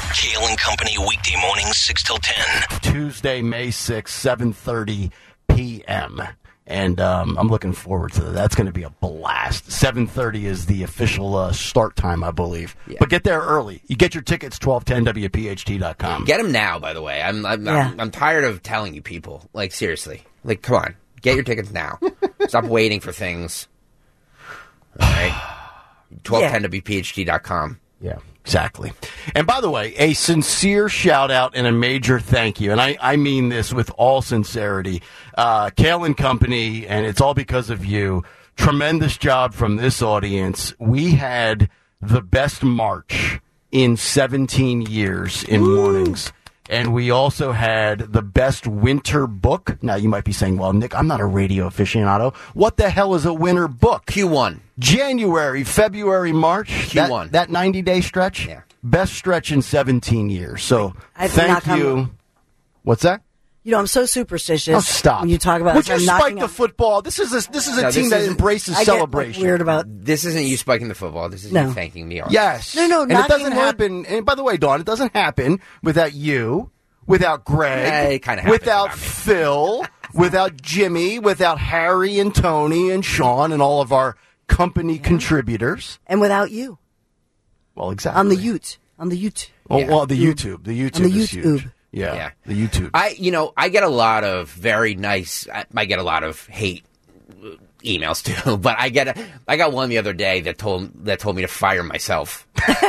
Kale and Company weekday mornings 6 till 10. Tuesday, May 6th, 7:30 p.m. And I'm looking forward to that. That's going to be a blast. 7:30 is the official start time, I believe. Yeah. But get there early. You get your tickets, 1210wpht.com. Get them now, by the way. I'm tired of telling you people. Like, seriously. Like, come on. Get your tickets now. Stop waiting for things. All right? 1210wpht.com. Yeah, exactly. And by the way, a sincere shout out and a major thank you. And I mean this with all sincerity. Kale and Company, and it's all because of you. Tremendous job from this audience. We had the best March in 17 years in mornings. And we also had the best winter book. Now, you might be saying, well, Nick, I'm not a radio aficionado. What the hell is a winter book? Q1. January, February, March. Q1. That 90-day stretch? Yeah. Best stretch in 17 years. So, thank you. What's that? You know, I'm so superstitious. Oh, stop. When you talk about Would you spike the football? This is a team that embraces celebration. I get weird about this. Isn't you spiking the football. This is you thanking me. Yes. No. And it doesn't happen. And by the way, Dawn, it doesn't happen without you, without Greg, it kind of without Phil, without Jimmy, without Harry and Tony and Sean and all of our company contributors. And without you. Well, exactly. On the Ute. Well, the YouTube. The YouTube is huge. Yeah, the YouTube. I get a lot of very nice. I get a lot of hate emails too, but I got one the other day that told me to fire myself.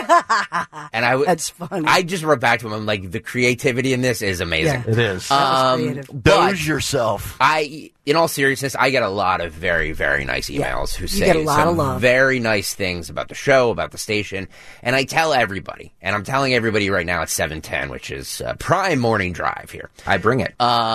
And that's funny. I just wrote back to him. I'm like, the creativity in this is amazing. Yeah, it is. Doze yourself. In all seriousness, I get a lot of very, very nice emails who say some very nice things about the show, about the station. And I tell everybody, and I'm telling everybody right now at 7:10, which is prime morning drive here. I bring it.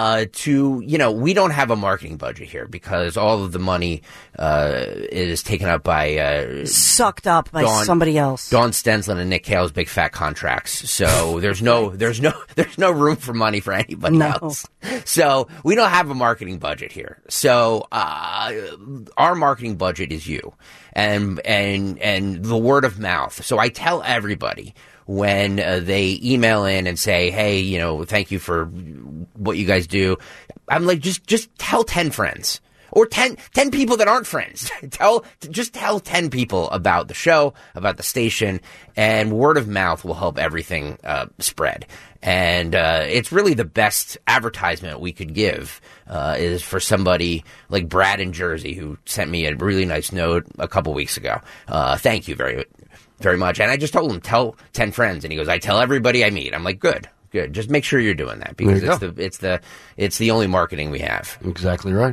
We don't have a marketing budget here because all of the money is taken up by sucked up by somebody else. Dawn Stensland and Nick Cale's big fat contracts. So there's no room for money for anybody else. So we don't have a marketing budget here. So our marketing budget is you and the word of mouth. So I tell everybody when they email in and say, hey, thank you for what you guys do. I'm like, just tell 10 friends. Or 10 people that aren't friends. Just tell 10 people about the show, about the station, and word of mouth will help everything spread. And it's really the best advertisement we could give is for somebody like Brad in Jersey, who sent me a really nice note a couple weeks ago. Thank you very, very much. And I just told him, tell 10 friends. And he goes, I tell everybody I meet. I'm like, good. Just make sure you're doing that because it's the only marketing we have. Exactly right.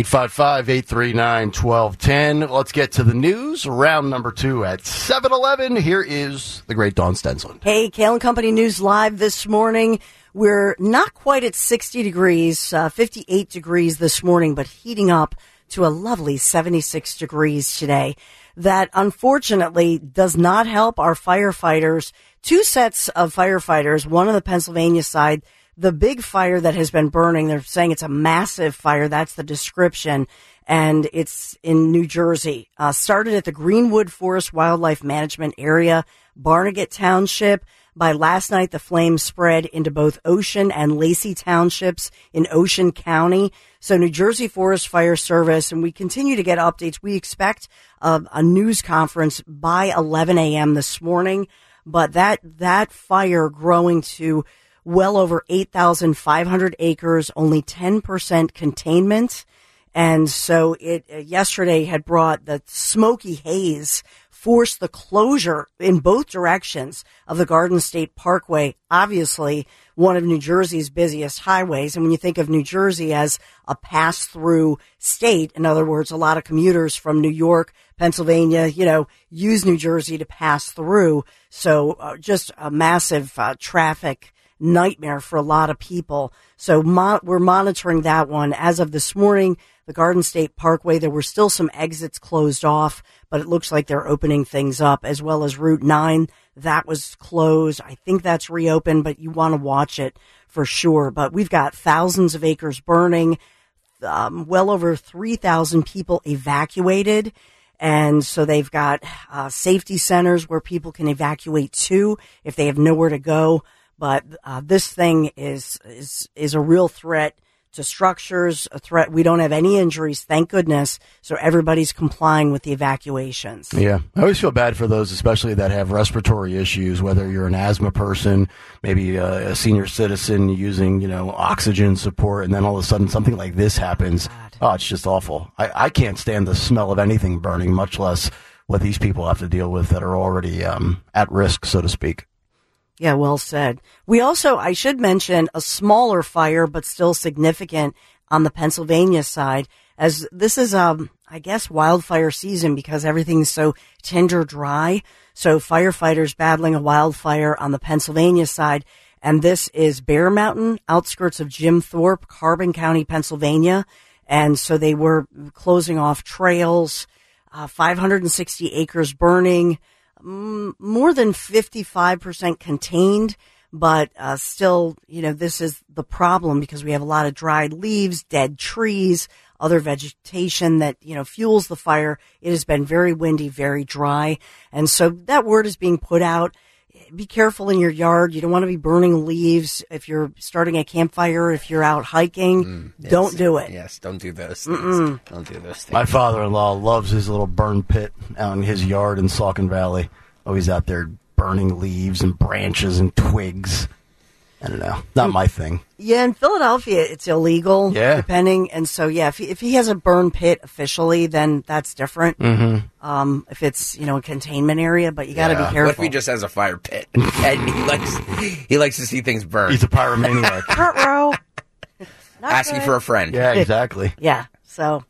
855-839-1210. Let's get to the news. Round number 2 at 7:11. Here is the great Dawn Stensland. Hey, Kale and Company News Live this morning. We're not quite at 60 degrees, 58 degrees this morning, but heating up to a lovely 76 degrees today. That unfortunately does not help our firefighters. 2 sets of firefighters, one on the Pennsylvania side, the big fire that has been burning. They're saying it's a massive fire. That's the description. And it's in New Jersey. Started at the Greenwood Forest Wildlife Management Area, Barnegat Township. By last night, the flames spread into both Ocean and Lacey Townships in Ocean County. So New Jersey Forest Fire Service, and we continue to get updates. We expect a news conference by 11 a.m. this morning. But that fire growing to well over 8,500 acres, only 10% containment. And so it yesterday had brought the smoky haze, forced the closure in both directions of the Garden State Parkway, obviously one of New Jersey's busiest highways. And when you think of New Jersey as a pass-through state, in other words, a lot of commuters from New York, Pennsylvania, use New Jersey to pass through. So just a massive traffic nightmare for a lot of people. So we're monitoring that one. As of this morning, the Garden State Parkway, there were still some exits closed off, but it looks like they're opening things up, as well as Route 9. That was closed. I think that's reopened, but you want to watch it for sure. But we've got thousands of acres burning, well over 3,000 people evacuated. And so they've got safety centers where people can evacuate to if they have nowhere to go. But this thing is a real threat to structures, a threat. We don't have any injuries, thank goodness. So everybody's complying with the evacuations. Yeah. I always feel bad for those, especially that have respiratory issues, whether you're an asthma person, maybe a senior citizen using, oxygen support, and then all of a sudden something like this happens. Oh, it's just awful. I can't stand the smell of anything burning, much less what these people have to deal with that are already at risk, so to speak. Yeah, well said. We also, I should mention, a smaller fire, but still significant on the Pennsylvania side, as this is, I guess, wildfire season because everything's so tinder dry. So firefighters battling a wildfire on the Pennsylvania side. And this is Bear Mountain, outskirts of Jim Thorpe, Carbon County, Pennsylvania. And so they were closing off trails, 560 acres burning, more than 55% contained, but still, this is the problem because we have a lot of dried leaves, dead trees, other vegetation that, fuels the fire. It has been very windy, very dry. And so that word is being put out. Be careful in your yard. You don't want to be burning leaves. If you're starting a campfire, if you're out hiking, don't do it. Yes, don't do those things. Don't do those things. My father-in-law loves his little burn pit out in his yard in Saucon Valley. Always out there burning leaves and branches and twigs. I don't know. Not my thing. Yeah, in Philadelphia, it's illegal, depending. And so, if he has a burn pit officially, then that's different. Mm-hmm. If it's, a containment area, but you got to be careful. What if he just has a fire pit and he likes to see things burn? He's a pyromaniac. Front row. Asking for a friend. Yeah, exactly. Yeah. So,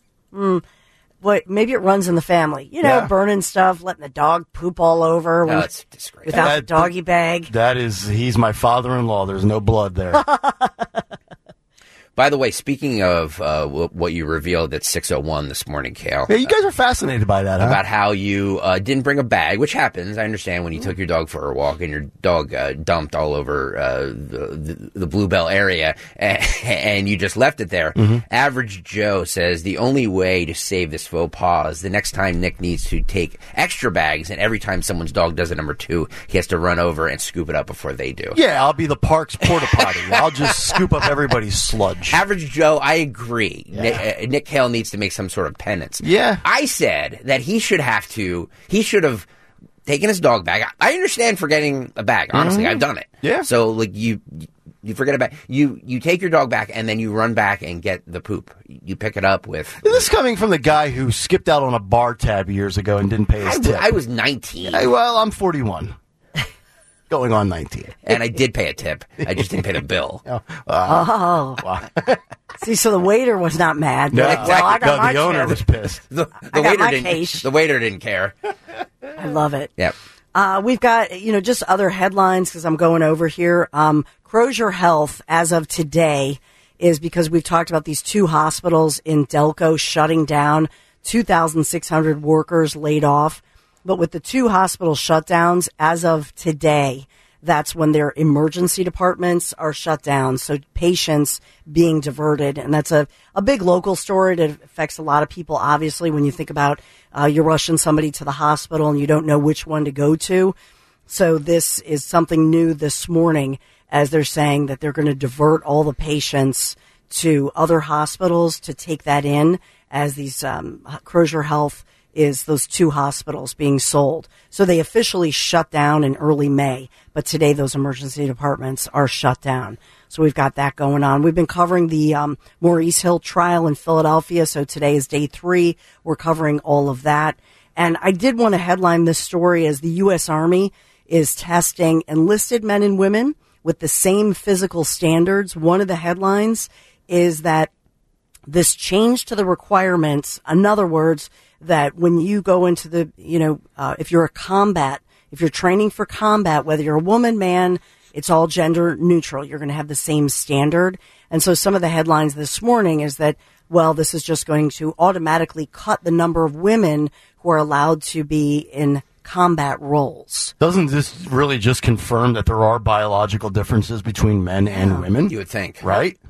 maybe it runs in the family. Burning stuff, letting the dog poop all over. It's disgraceful. Without the doggy bag. He's my father-in-law. There's no blood there. By the way, speaking of what you revealed at 6:01 this morning, Kale. Yeah, you guys are fascinated by that, huh? About how you didn't bring a bag, which happens. I understand when you took your dog for a walk and your dog dumped all over the Bluebell area and you just left it there. Mm-hmm. Average Joe says the only way to save this faux pas is the next time Nick needs to take extra bags, and every time someone's dog does a number 2, he has to run over and scoop it up before they do. Yeah, I'll be the park's porta potty. I'll just scoop up everybody's sludge. Average Joe, I agree. Yeah. Nick Hale needs to make some sort of penance. Yeah. I said that he should have taken his dog bag. I understand forgetting a bag. Honestly, I've done it. Yeah. So, you forget a bag. You take your dog back and then you run back and get the poop. You pick it up with... This is coming from the guy who skipped out on a bar tab years ago and didn't pay his tip. I was 19. I'm 41. Going on 19. And I did pay a tip. I just didn't pay the bill. Wow. See, so the waiter was not mad. No, I got my the owner tip. was pissed. The waiter didn't care. I love it. Yep. We've got, just other headlines because I'm going over here. Crozier Health, as of today, is because we've talked about these 2 hospitals in Delco shutting down, 2,600 workers laid off. But with the 2 hospital shutdowns, as of today, that's when their emergency departments are shut down. So patients being diverted. And that's a big local story that affects a lot of people, obviously, when you think about you're rushing somebody to the hospital and you don't know which one to go to. So this is something new this morning, as they're saying that they're going to divert all the patients to other hospitals to take that in, as these Crozier Health is those 2 hospitals being sold. So they officially shut down in early May, but today those emergency departments are shut down. So we've got that going on. We've been covering the Maurice Hill trial in Philadelphia, so today is day 3. We're covering all of that. And I did want to headline this story as the U.S. Army is testing enlisted men and women with the same physical standards. One of the headlines is that this change to the requirements, in other words, that when you go into the, if you're if you're training for combat, whether you're a woman, man, it's all gender neutral. You're going to have the same standard. And so some of the headlines this morning is that, this is just going to automatically cut the number of women who are allowed to be in combat roles. Doesn't this really just confirm that there are biological differences between men and women? You would think. Right?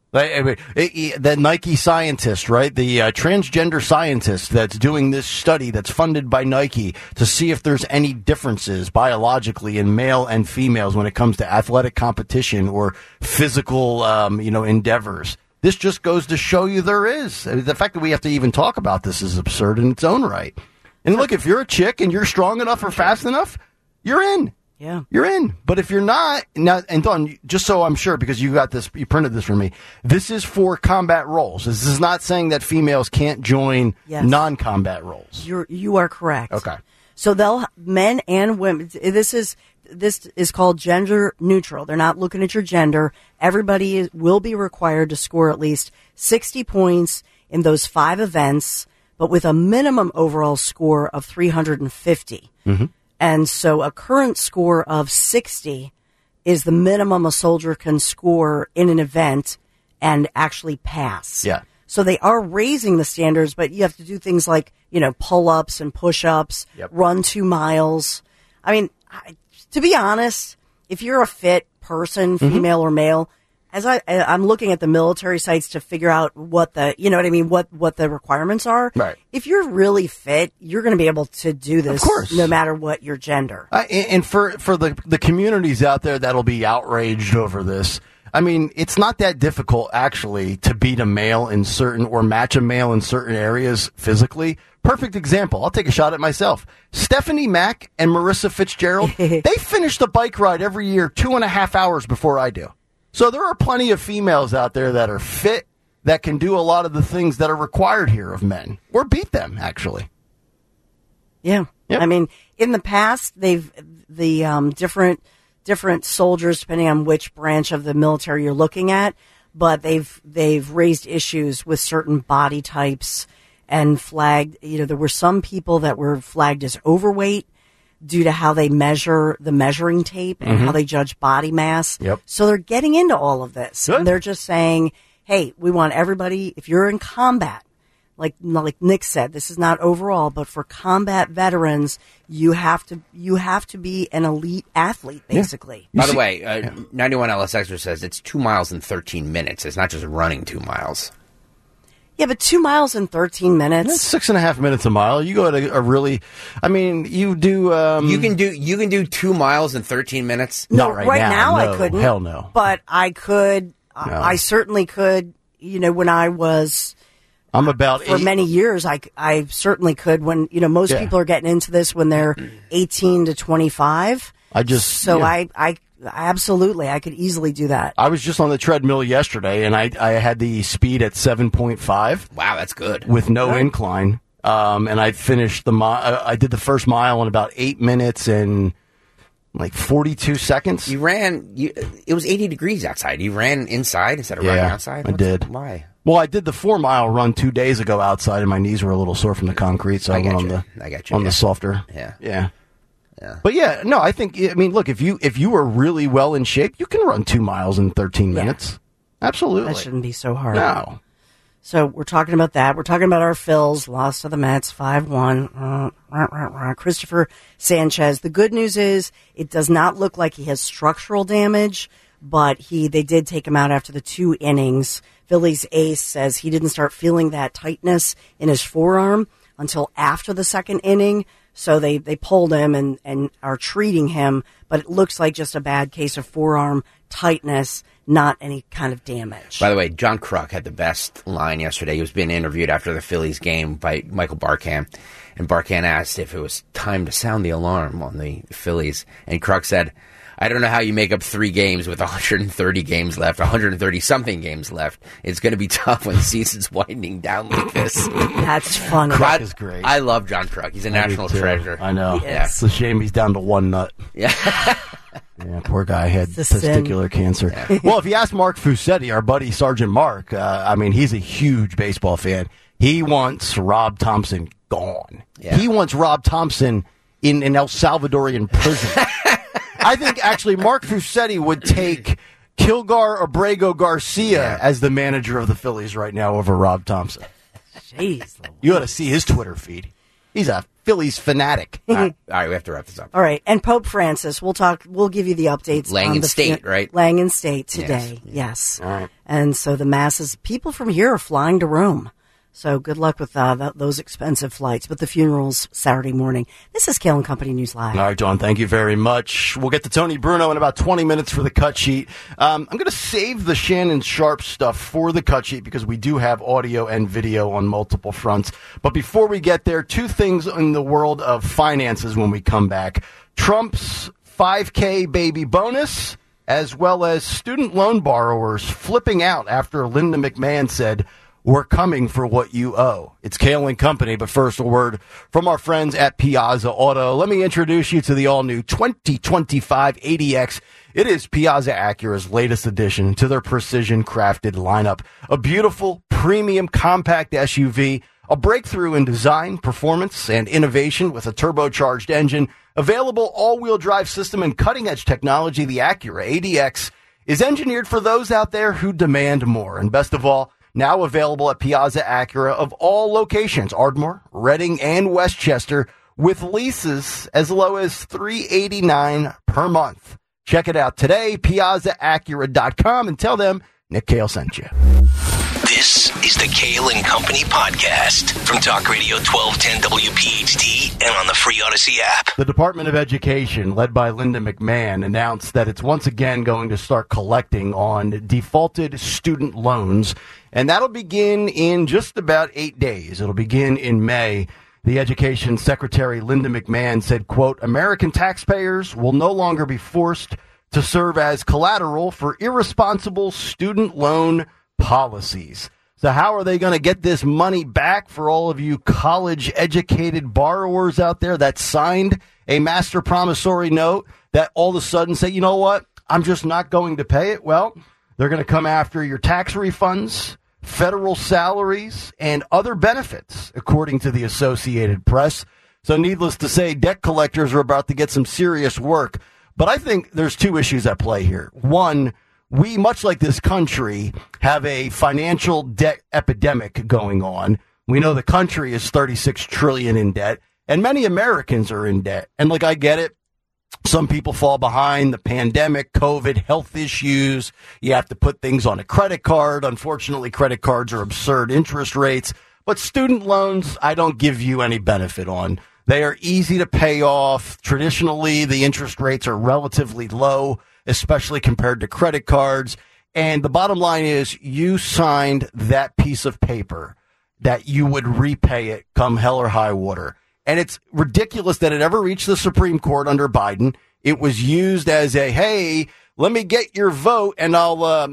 The Nike scientist, right? The transgender scientist that's doing this study that's funded by Nike to see if there's any differences biologically in male and females when it comes to athletic competition or physical, endeavors. This just goes to show you there is. The fact that we have to even talk about this is absurd in its own right. And look, if you're a chick and you're strong enough or fast enough, you're in. Yeah. You're in. But if you're not, now, and Dawn, just so I'm sure, because you printed this for me, this is for combat roles. This is not saying that females can't join non-combat roles. You are correct. Okay. So men and women, this is called gender neutral. They're not looking at your gender. Everybody will be required to score at least 60 points in those 5 events, but with a minimum overall score of 350. Mm-hmm. And so a current score of 60 is the minimum a soldier can score in an event and actually pass. Yeah. So they are raising the standards, but you have to do things like, pull-ups and push-ups, run 2 miles. I mean, to be honest, if you're a fit person, female or male, as I'm looking at the military sites to figure out what what the requirements are. Right. If you're really fit, you're going to be able to do this, of course, no matter what your gender. And for the communities out there that'll be outraged over this, I mean, it's not that difficult actually to beat a male in or match a male in certain areas physically. Perfect example. I'll take a shot at myself. Stephanie Mack and Marissa Fitzgerald, they finish the bike ride every year 2.5 hours before I do. So there are plenty of females out there that are fit, that can do a lot of the things that are required here of men, or beat them, actually. Yeah. Yep. I mean, in the past, different soldiers, depending on which branch of the military you're looking at, but they've raised issues with certain body types and flagged, there were some people that were flagged as overweight due to how they measure the measuring tape and how they judge body mass. Yep. So they're getting into all of this. Good. And they're just saying, hey, we want everybody, if you're in combat, like Nick said, this is not overall, but for combat veterans, you have to be an elite athlete, basically. By the way, 91 LSXer says it's 2 miles and 13 minutes. It's not just running 2 miles. Yeah, but 2 miles in 13 minutes. That's 6.5 minutes a mile. You go to you do. You can do 2 miles in 13 minutes. Not right now. No, I couldn't. Hell no. But I could. No. I certainly could. When I was. I'm about for 8. Many years. I certainly could. When most people are getting into this when they're 18 to 25. I absolutely, I could easily do that. I was just on the treadmill yesterday, and I had the speed at 7.5. Wow, that's good. With no incline. And I finished I did the first mile in about 8 minutes and like 42 seconds. You ran, it was 80 degrees outside. You ran inside instead of running outside? I did. Why? Well, I did the 4-mile run 2 days ago outside, and my knees were a little sore from the concrete, so I went on the softer. Yeah. But I think, look, if you were really well in shape, you can run 2 miles in 13 minutes. Absolutely. That shouldn't be so hard. No. So we're talking about that. We're talking about our Phils, lost to the Mets, 5-1. Christopher Sanchez. The good news is it does not look like he has structural damage, but they did take him out after the 2 innings. Phillies ace says he didn't start feeling that tightness in his forearm until after the 2nd inning. So they pulled him and are treating him, but it looks like just a bad case of forearm tightness, not any kind of damage. By the way, John Kruk had the best line yesterday. He was being interviewed after the Phillies game by Michael Barkan, and Barkan asked if it was time to sound the alarm on the Phillies, and Kruk said, I don't know how you make up 3 games with 130 games left, 130-something games left. It's going to be tough when the season's winding down like this. That's funny. Kruk is great. I love John Kruk. He's a national treasure. I know. Yes. It's a shame he's down to 1 nut. Yeah. Yeah, poor guy had testicular cancer. Yeah. Well, if you ask Mark Fusetti, our buddy Sergeant Mark, he's a huge baseball fan. He wants Rob Thompson gone. Yeah. He wants Rob Thompson in an El Salvadorian prison. I think, actually, Mark Fusetti would take Kilgar Abrego Garcia as the manager of the Phillies right now over Rob Thompson. Jeez. You ought to see his Twitter feed. He's a Phillies fanatic. All right, we have to wrap this up. All right, and Pope Francis, we'll give you the updates. Langan State, right? Langan State today, yes. All right. And so the masses, people from here are flying to Rome. So good luck with those expensive flights. But the funeral's Saturday morning. This is Kale & Company News Live. All right, John, thank you very much. We'll get to Tony Bruno in about 20 minutes for the cut sheet. I'm going to save the Shannon Sharpe stuff for the cut sheet because we do have audio and video on multiple fronts. But before we get there, two things in the world of finances when we come back. Trump's $5K baby bonus, as well as student loan borrowers flipping out after Linda McMahon said, "We're coming for what you owe." It's Kale & Company, but first a word from our friends at Piazza Auto. Let me introduce you to the all-new 2025 ADX. It is Piazza Acura's latest addition to their precision-crafted lineup. A beautiful, premium, compact SUV, a breakthrough in design, performance, and innovation with a turbocharged engine, available all-wheel drive system, and cutting-edge technology. The Acura ADX is engineered for those out there who demand more. And best of all, now available at Piazza Acura of all locations, Ardmore, Reading, and Westchester, with leases as low as $389 per month. Check it out today, PiazzaAcura.com, and tell them Nick Kale sent you. This is the Kale & Company podcast from Talk Radio 1210 WPHT and on the free Odyssey app. The Department of Education, led by Linda McMahon, announced that it's once again going to start collecting on defaulted student loans, and that'll begin in just about 8 days. It'll begin in May. The Education Secretary, Linda McMahon, said, quote, "American taxpayers will no longer be forced to serve as collateral for irresponsible student loan policies." So how are they going to get this money back for all of you college-educated borrowers out there that signed a master promissory note that all of a sudden say, you know what, I'm just not going to pay it? Well, they're going to come after your tax refunds, federal salaries, and other benefits, according to the Associated Press. So needless to say, debt collectors are about to get some serious work. But I think there's two issues at play here. One, we, much like this country, have a financial debt epidemic going on. We know the country is $36 trillion in debt, and many Americans are in debt. And I get it. Some people fall behind. The pandemic, COVID, health issues. You have to put things on a credit card. Unfortunately, credit cards are absurd interest rates. But student loans, I don't give you any benefit on. They are easy to pay off. Traditionally, the interest rates are relatively low, especially compared to credit cards. And the bottom line is you signed that piece of paper that you would repay it come hell or high water. And it's ridiculous that it ever reached the Supreme Court under Biden. It was used as a, hey, let me get your vote and I'll,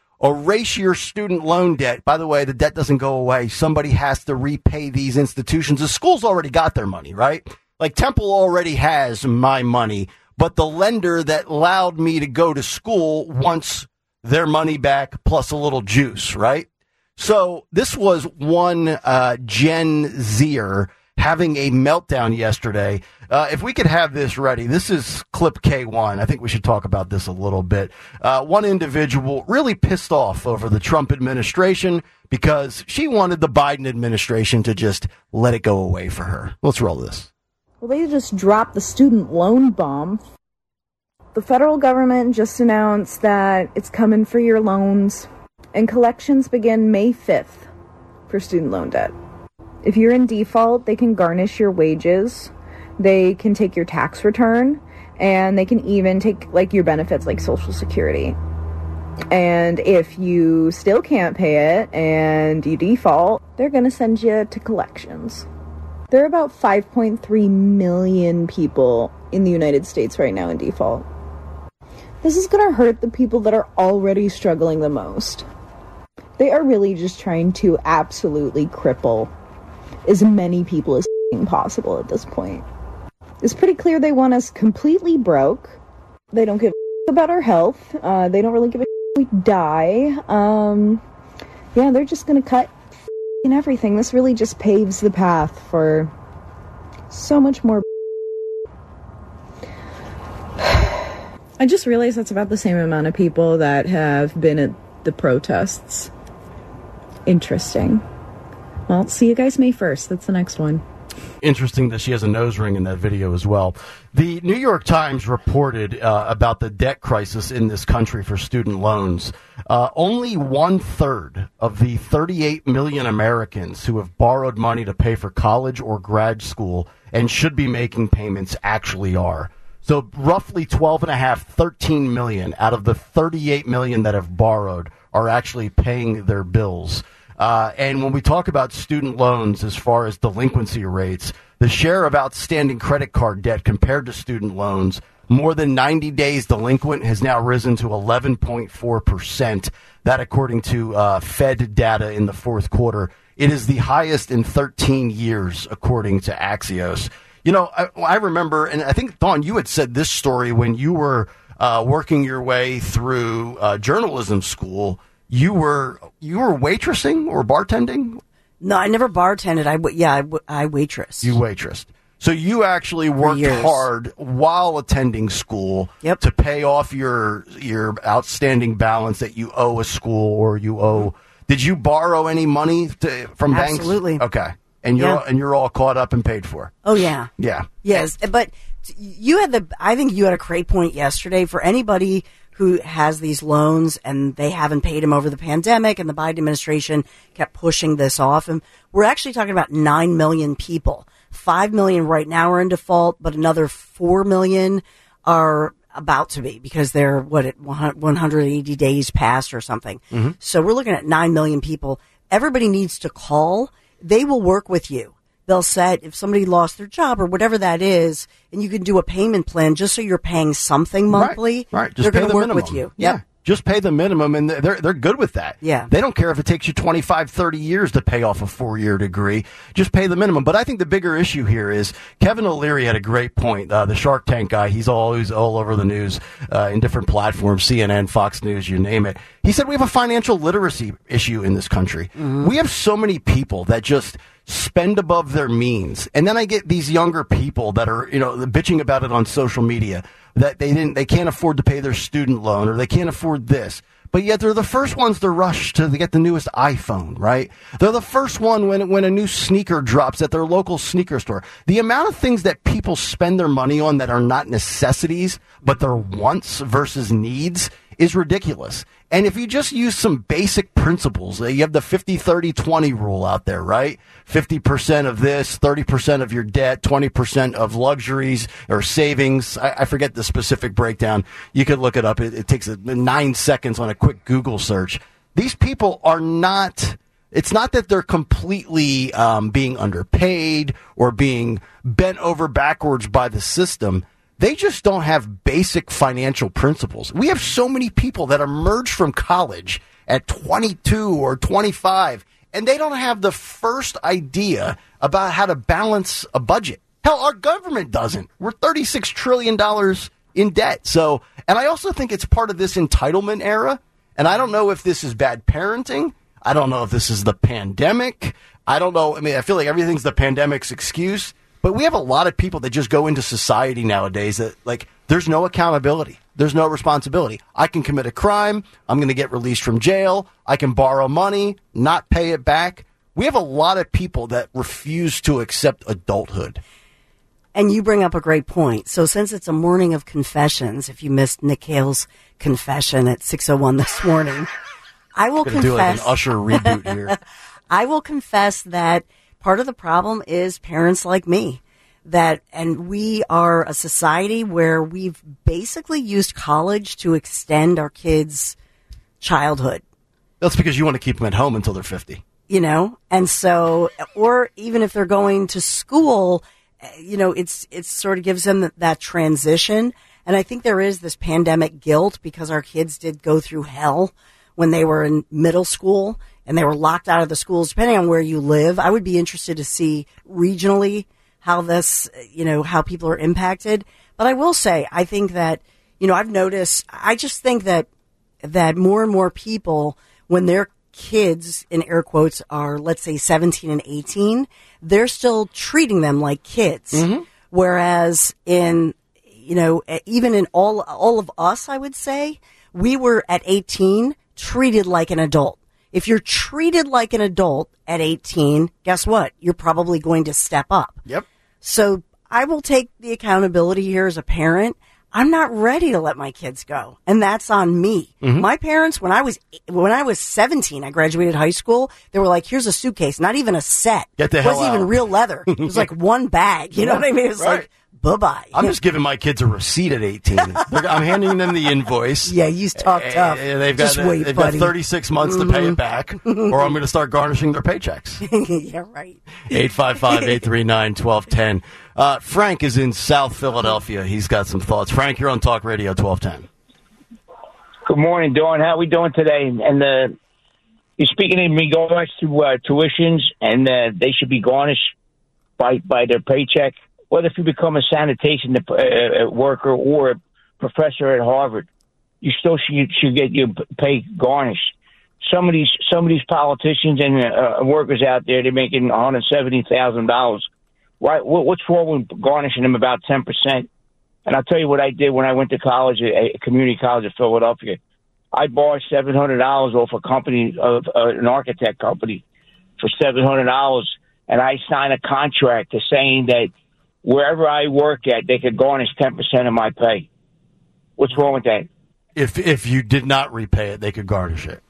erase your student loan debt. By the way, the debt doesn't go away. Somebody has to repay these institutions. The schools already got their money, right? Like Temple already has my money. But the lender that allowed me to go to school wants their money back plus a little juice, right? So this was one Gen Zer having a meltdown yesterday. If we could have this ready, this is clip K1. I think we should talk about this a little bit. One individual really pissed off over the Trump administration because she wanted the Biden administration to just let it go away for her. Let's roll this. Well, they just dropped the student loan bomb. The federal government just announced that it's coming for your loans, and collections begin May 5th for student loan debt. If you're in default, they can garnish your wages, they can take your tax return, and they can even take your benefits like Social Security. And if you still can't pay it and you default, they're going to send you to collections. There are about 5.3 million people in the United States right now in default. This is going to hurt the people that are already struggling the most. They are really just trying to absolutely cripple as many people as possible at this point. It's pretty clear they want us completely broke. They don't give a about our health. They don't really give a if we die. They're just going to cut and everything. This really just paves the path for so much more. I just realized that's about the same amount of people that have been at the protests. Interesting. Well, see you guys May 1st. That's the next one. Interesting that she has a nose ring in that video as well. The New York Times reported about the debt crisis in this country for student loans. Only 1/3 of the 38 million Americans who have borrowed money to pay for college or grad school and should be making payments actually are. So roughly 13 million out of the 38 million that have borrowed are actually paying their bills. And when we talk about student loans, as far as delinquency rates, the share of outstanding credit card debt compared to student loans, more than 90 days delinquent, has now risen to 11.4%. That, according to Fed data in the fourth quarter, it is the highest in 13 years, according to Axios. You know, I remember, and I think, Dawn, you had said this story when you were working your way through journalism school. You were waitressing or bartending? No, I never bartended. I waitressed. You waitressed. So you actually worked hard while attending school to pay off your outstanding balance that you owe a school or you owe. Did you borrow any money from banks? Absolutely. Okay. And you're all caught up and paid for. Oh yeah. Yeah. Yes, but I think you had a great point yesterday for anybody who has these loans and they haven't paid them over the pandemic, and the Biden administration kept pushing this off. And we're actually talking about 9 million people. 5 million right now are in default, but another 4 million are about to be because they're 180 days past or something. Mm-hmm. So we're looking at 9 million people. Everybody needs to call. They will work with you. They'll set, if somebody lost their job or whatever that is, and you can do a payment plan just so you're paying something monthly. Right. Just they're going to work with you. Yeah. Just pay the minimum, and they're good with that. Yeah. They don't care if it takes you 25, 30 years to pay off a 4-year degree. Just pay the minimum. But I think the bigger issue here is Kevin O'Leary had a great point. The Shark Tank guy, he's always all over the news in different platforms, CNN, Fox News, you name it. He said we have a financial literacy issue in this country. Mm-hmm. We have so many people that just spend above their means. And then I get these younger people that are, bitching about it on social media that they can't afford to pay their student loan or they can't afford this. But yet they're the first ones to rush to get the newest iPhone, right? They're the first one when a new sneaker drops at their local sneaker store. The amount of things that people spend their money on that are not necessities, but they're wants versus needs is ridiculous. And if you just use some basic principles, you have the 50-30-20 rule out there, right? 50% of this, 30% of your debt, 20% of luxuries or savings. I forget the specific breakdown. You could look it up. It takes 9 seconds on a quick Google search. These people are not, it's not that they're completely being underpaid or being bent over backwards by the system. They just don't have basic financial principles. We have so many people that emerge from college at 22 or 25, and they don't have the first idea about how to balance a budget. Hell, our government doesn't. We're $36 trillion in debt. So, and I also think it's part of this entitlement era. And I don't know if this is bad parenting. I don't know if this is the pandemic. I don't know. I mean, I feel like everything's the pandemic's excuse. But we have a lot of people that just go into society nowadays that, there's no accountability. There's no responsibility. I can commit a crime. I'm going to get released from jail. I can borrow money, not pay it back. We have a lot of people that refuse to accept adulthood. And you bring up a great point. So since it's a morning of confessions, if you missed Nick Hale's confession at 6:01 this morning, I will confess. Do like an Usher reboot here. I will confess that part of the problem is parents like me, and we are a society where we've basically used college to extend our kids' childhood. That's because you want to keep them at home until they're 50. And so, or even if they're going to school, it sort of gives them that transition. And I think there is this pandemic guilt because our kids did go through hell when they were in middle school and they were locked out of the schools, depending on where you live. I would be interested to see regionally how this, how people are impacted. But I will say, I think that, I've noticed, I just think that more and more people, when their kids, in air quotes, are, let's say, 17 and 18, they're still treating them like kids. Mm-hmm. Whereas even in all of us, I would say, we were at 18 treated like an adult. If you're treated like an adult at 18, guess what? You're probably going to step up. Yep. So I will take the accountability here as a parent. I'm not ready to let my kids go, and that's on me. My parents, when I was 17, I graduated high school. They were like, "Here's a suitcase, not even a set. Get the it hell wasn't out." even real leather. It was like one bag. You know what I mean? It was like, bye-bye. I'm just giving my kids a receipt at 18. I'm handing them the invoice. Yeah, you talk tough. They've Just got wait, they've buddy. got 36 months to pay it back, or I'm going to start garnishing their paychecks. Yeah, right. 855-839-1210. Frank is in South Philadelphia. He's got some thoughts. Frank, you're on Talk Radio 1210. Good morning, Dawn. How are we doing today? And you're speaking in regards to tuitions, and they should be garnished by their paycheck. What if you become a sanitation worker or a professor at Harvard? You still should get your pay garnished. Some of these politicians and workers out there, they're making $170,000. Right? What's wrong with garnishing them about 10%? And I'll tell you what I did when I went to college, a community college of Philadelphia. I borrowed $700 off a company, an architect company, for $700, and I signed a contract to saying that wherever I work at, they could garnish 10% of my pay. What's wrong with that? If you did not repay it, they could garnish it.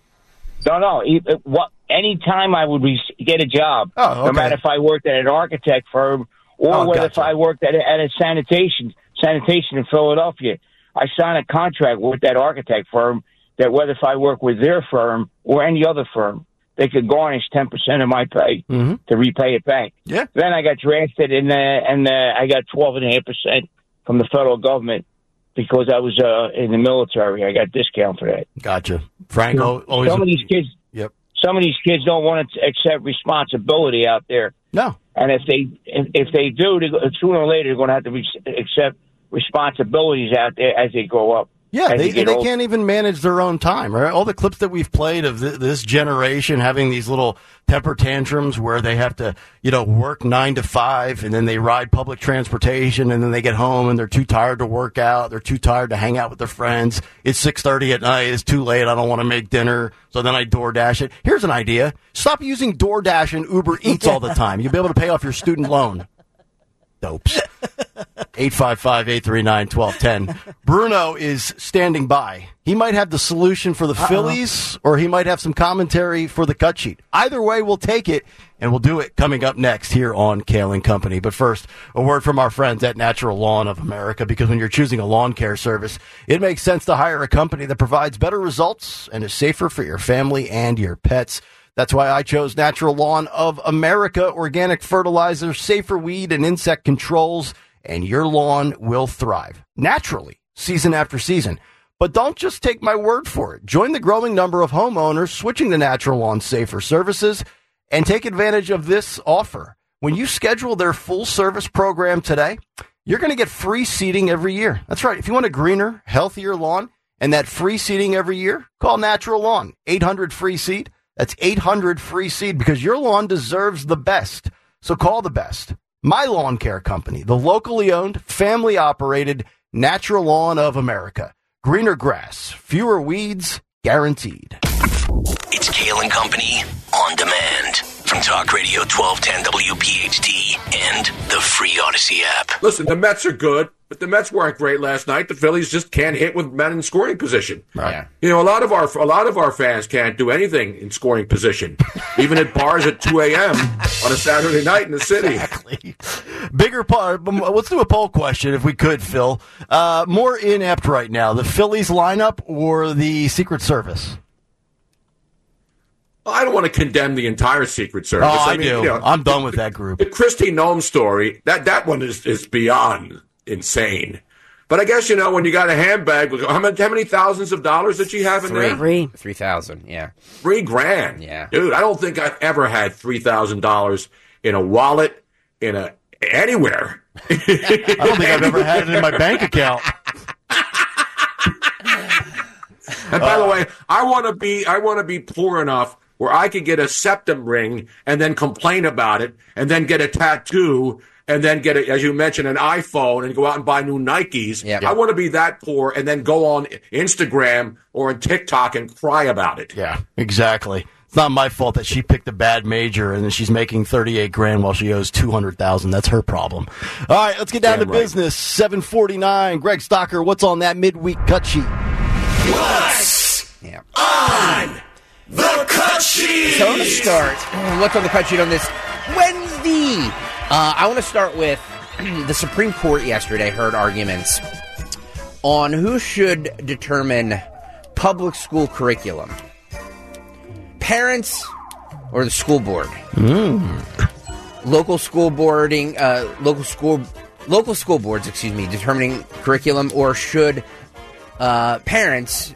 No. Any time I would get a job, no matter if I worked at an architect firm or whether if I worked at a sanitation in Philadelphia, I signed a contract with that architect firm that whether if I work with their firm or any other firm, they could garnish 10% of my pay to repay it back. Yeah. Then I got drafted and I got 12.5% from the federal government because I was in the military. I got a discount for that. Gotcha. Frank, always. Some of these kids. Yep. Some of these kids don't want to accept responsibility out there. No. And if they do, sooner or later they're going to have to accept responsibilities out there as they grow up. Yeah, they can't even manage their own time, right? All the clips that we've played of this generation having these little temper tantrums where they have to, work 9 to 5 and then they ride public transportation and then they get home and they're too tired to work out. They're too tired to hang out with their friends. It's 6:30 at night. It's too late. I don't want to make dinner. So then I DoorDash it. Here's an idea. Stop using DoorDash and Uber Eats all the time. You'll be able to pay off your student loan. Dopes. 855-839-1210. Bruno is standing by. He might have the solution for the Phillies, or he might have some commentary for the cut sheet. Either way, we'll take it, and we'll do it coming up next here on Kale & Company. But first, a word from our friends at Natural Lawn of America, because when you're choosing a lawn care service, it makes sense to hire a company that provides better results and is safer for your family and your pets. That's why I chose Natural Lawn of America, organic fertilizer, safer weed and insect controls, and your lawn will thrive naturally, season after season. But don't just take my word for it. Join the growing number of homeowners switching to Natural Lawn safer services and take advantage of this offer. When you schedule their full service program today, you're going to get free seeding every year. That's right. If you want a greener, healthier lawn and that free seeding every year, call Natural Lawn, 800-FREE-SEED. That's 800-FREE-SEED, because your lawn deserves the best. So call the best. My Lawn Care Company, the locally owned, family operated Natural Lawn of America. Greener grass, fewer weeds, guaranteed. It's Kale & Company on demand from Talk Radio 1210 WPHT and the free Odyssey app. Listen, the Mets are good, but the Mets weren't great last night. The Phillies just can't hit with men in scoring position. Right. A lot of our fans can't do anything in scoring position, even at bars at 2 a.m. on a Saturday night in the city. Exactly. Bigger part. Let's do a poll question if we could, Phil. More inept right now, the Phillies lineup or the Secret Service? I don't want to condemn the entire Secret Service. Oh, I do. I'm done with that group. The Kristi Noem story, that one is beyond insane. But I guess, when you got a handbag, how many thousands of dollars did she have in there? $3,000, yeah. $3,000. Yeah. Dude, I don't think I've ever had $3,000 in a wallet, anywhere. I don't think I've ever had it in my bank account. And by the way, I want to be poor enough where I could get a septum ring and then complain about it and then get a tattoo and then get, as you mentioned, an iPhone and go out and buy new Nikes. Yep. I want to be that poor and then go on Instagram or on TikTok and cry about it. Yeah, exactly. It's not my fault that she picked a bad major and then she's making $38,000 while she owes $200,000. That's her problem. All right, let's get down to business. 7:49. Greg Stocker, what's on that midweek cut sheet? What's on the cut sheet? So I'm going to start. What's on the cut sheet on this Wednesday? I want to start with the Supreme Court yesterday heard arguments on who should determine public school curriculum. Parents or the school board? Local school boards, determining curriculum, or should parents,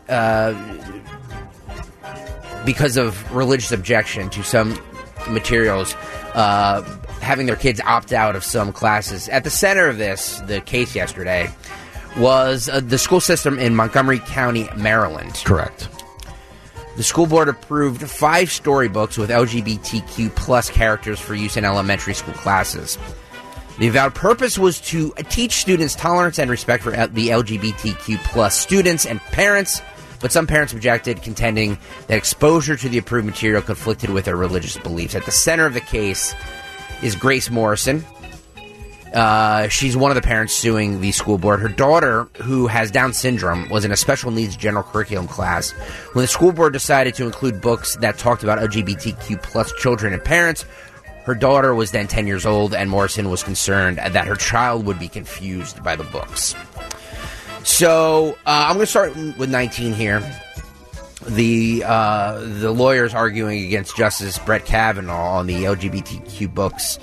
because of religious objection to some materials, having their kids opt out of some classes? At the center of this, the case yesterday, was the school system in Montgomery County, Maryland. Correct. The school board approved 5 storybooks with LGBTQ plus characters for use in elementary school classes. The avowed purpose was to teach students tolerance and respect for the LGBTQ plus students and parents, but some parents objected, contending that exposure to the approved material conflicted with their religious beliefs. At the center of the case is Grace Morrison. She's one of the parents suing the school board. Her daughter, who has Down syndrome, was in a special needs general curriculum class. When the school board decided to include books that talked about LGBTQ plus children and parents, her daughter was then 10 years old, and Morrison was concerned that her child would be confused by the books. So I'm going to start with 19 here. The lawyers arguing against Justice Brett Kavanaugh on the LGBTQ books.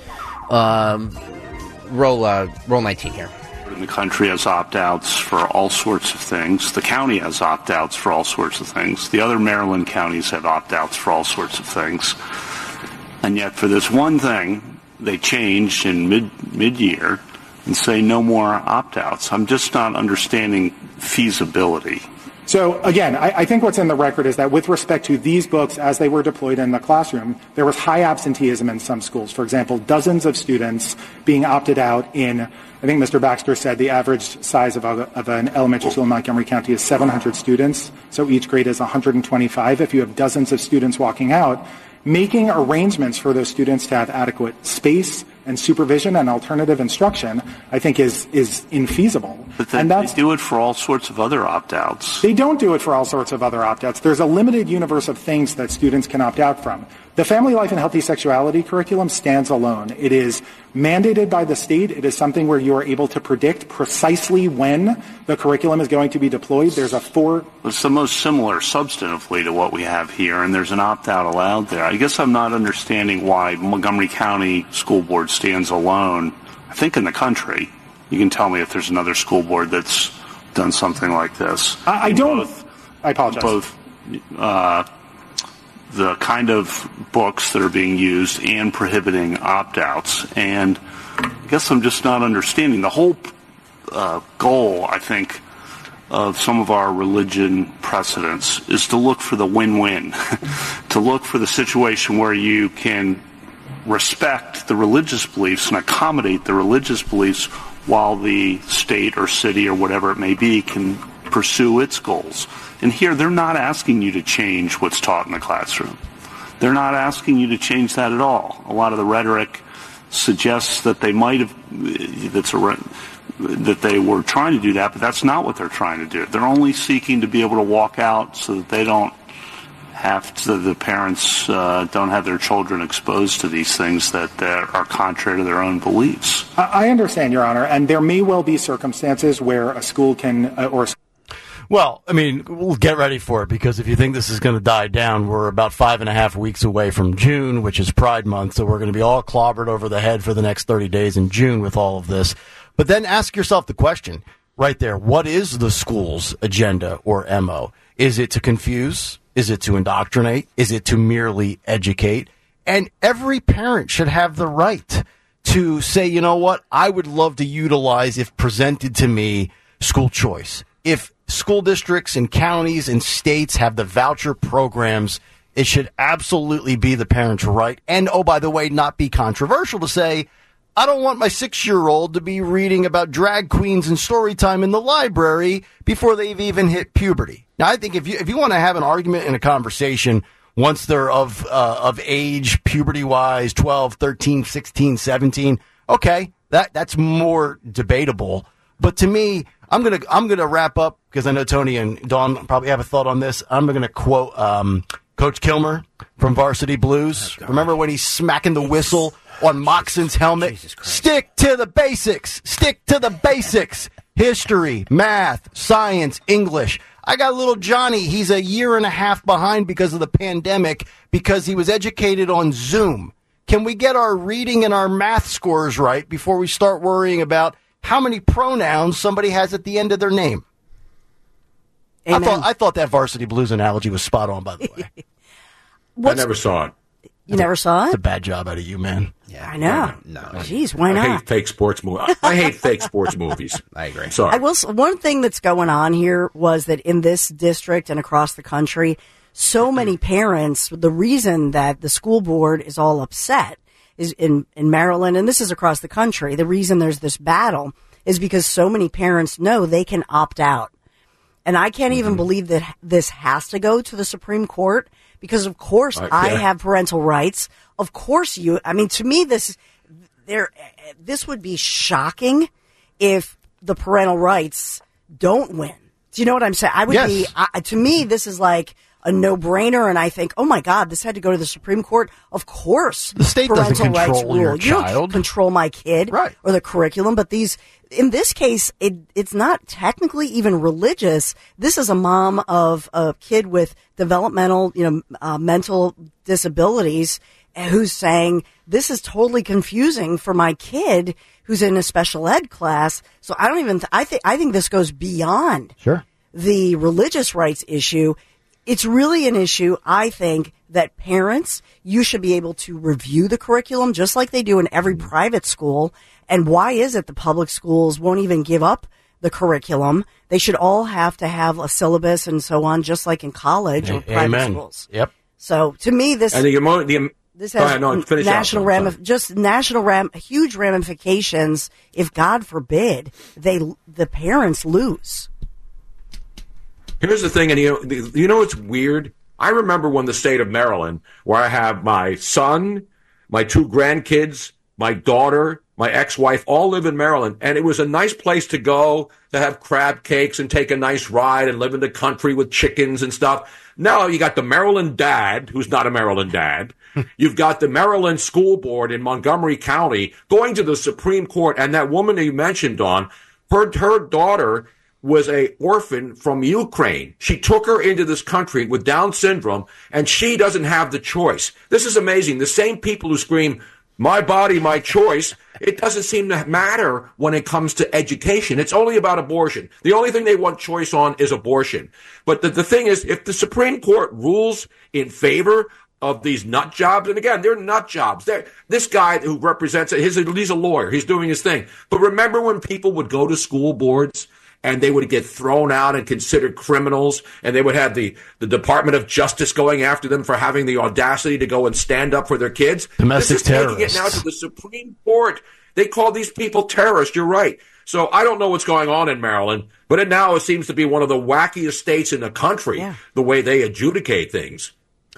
Roll 19 here. The country has opt-outs for all sorts of things. The county has opt-outs for all sorts of things. The other Maryland counties have opt-outs for all sorts of things. And yet for this one thing, they changed in mid-year and say no more opt-outs. I'm just not understanding feasibility. So, again, I think what's in the record is that with respect to these books as they were deployed in the classroom, there was high absenteeism in some schools. For example, dozens of students being opted out in, I think Mr. Baxter said the average size of an elementary school in Montgomery County is 700 students, so each grade is 125. If you have dozens of students walking out, making arrangements for those students to have adequate space and supervision and alternative instruction, I think is infeasible. But they do it for all sorts of other opt-outs. They don't do it for all sorts of other opt-outs. There's a limited universe of things that students can opt out from. The Family Life and Healthy Sexuality curriculum stands alone. It is mandated by the state. It is something where you are able to predict precisely when the curriculum is going to be deployed. There's It's the most similar substantively to what we have here, and there's an opt-out allowed there. I guess I'm not understanding why Montgomery County School Board stands alone. I think in the country, you can tell me if there's another school board that's done something like this. I apologize. Both the kind of books that are being used and prohibiting opt-outs. And I guess I'm just not understanding. The whole goal, I think, of some of our religion precedents is to look for the win-win, to look for the situation where you can respect the religious beliefs and accommodate the religious beliefs while the state or city or whatever it may be can pursue its goals. And here, they're not asking you to change what's taught in the classroom. They're not asking you to change that at all. A lot of the rhetoric suggests that they might have, that they were trying to do that, but that's not what they're trying to do. They're only seeking to be able to walk out so that they don't have to, the parents don't have their children exposed to these things that are contrary to their own beliefs. I understand, Your Honor, and there may well be circumstances where a school can Well, I mean, we'll get ready for it, because if you think this is going to die down, we're about 5.5 weeks away from June, which is Pride Month, so we're going to be all clobbered over the head for the next 30 days in June with all of this. But then ask yourself the question right there, what is the school's agenda or MO? Is it to confuse? Is it to indoctrinate? Is it to merely educate? And every parent should have the right to say, you know what, I would love to utilize, if presented to me, school choice. If school districts and counties and states have the voucher programs it should absolutely be the parent's right. And, oh, by the way, not be controversial to say, I don't want my 6-year-old to be reading about drag queens and story time in the library before they've even hit puberty. Now, I think if you want to have an argument and a conversation once they're of age, puberty-wise, 12, 13, 16, 17, okay, that's more debatable. But to me, I'm gonna wrap up because I know Tony and Dawn probably have a thought on this. I'm gonna quote Coach Kilmer from Varsity Blues. Oh, remember when he's smacking the whistle on Moxon's helmet? Stick to the basics. Stick to the basics. History, math, science, English. I got little Johnny. He's a year and a half behind because of the pandemic because he was educated on Zoom. Can we get our reading and our math scores right before we start worrying about how many pronouns somebody has at the end of their name? I thought that Varsity Blues analogy was spot on, by the way. I never saw it. You never saw it? It's a bad job out of you, man. Yeah, I know. No. Jeez, why not? I hate fake sports movies. I hate fake sports movies. I agree. Sorry. One thing that's going on here was that in this district and across the country, so many parents, the reason that the school board is all upset is in Maryland, and this is across the country, the reason there's this battle is because so many parents know they can opt out. And I can't even believe that this has to go to the Supreme Court because, of course, I have parental rights. Of course, to me, this would be shocking if the parental rights don't win. Do you know what I'm saying? To me, this is like a no-brainer, and I think, oh my God, this had to go to the Supreme Court. Of course, the state doesn't control your child. You don't control my kid or the curriculum, but in this case, it's not technically even religious. This is a mom of a kid with developmental, mental disabilities who's saying, this is totally confusing for my kid who's in a special ed class. So I think this goes beyond the religious rights issue. It's really an issue, I think, that parents, you should be able to review the curriculum just like they do in every private school. And why is it the public schools won't even give up the curriculum? They should all have to have a syllabus and so on, just like in college or private schools. Yep. So to me, this has huge ramifications if, God forbid, the parents lose. Here's the thing, and you know what's weird? I remember when the state of Maryland, where I have my son, my 2 grandkids, my daughter, my ex-wife, all live in Maryland, and it was a nice place to go to have crab cakes and take a nice ride and live in the country with chickens and stuff. Now you got the Maryland dad, who's not a Maryland dad. You've got the Maryland school board in Montgomery County going to the Supreme Court, and that woman that you mentioned, Dawn, her daughter was a orphan from Ukraine. She took her into this country with Down syndrome, and she doesn't have the choice. This is amazing. The same people who scream, my body, my choice, it doesn't seem to matter when it comes to education. It's only about abortion. The only thing they want choice on is abortion. But the thing is, if the Supreme Court rules in favor of these nut jobs, and again, they're nut jobs. This guy who represents it, he's a lawyer. He's doing his thing. But remember when people would go to school boards and they would get thrown out and considered criminals, and they would have the Department of Justice going after them for having the audacity to go and stand up for their kids? Domestic terrorists. Taking it now to the Supreme Court. They call these people terrorists. You're right. So I don't know what's going on in Maryland, but it seems to be one of the wackiest states in the country, the way they adjudicate things.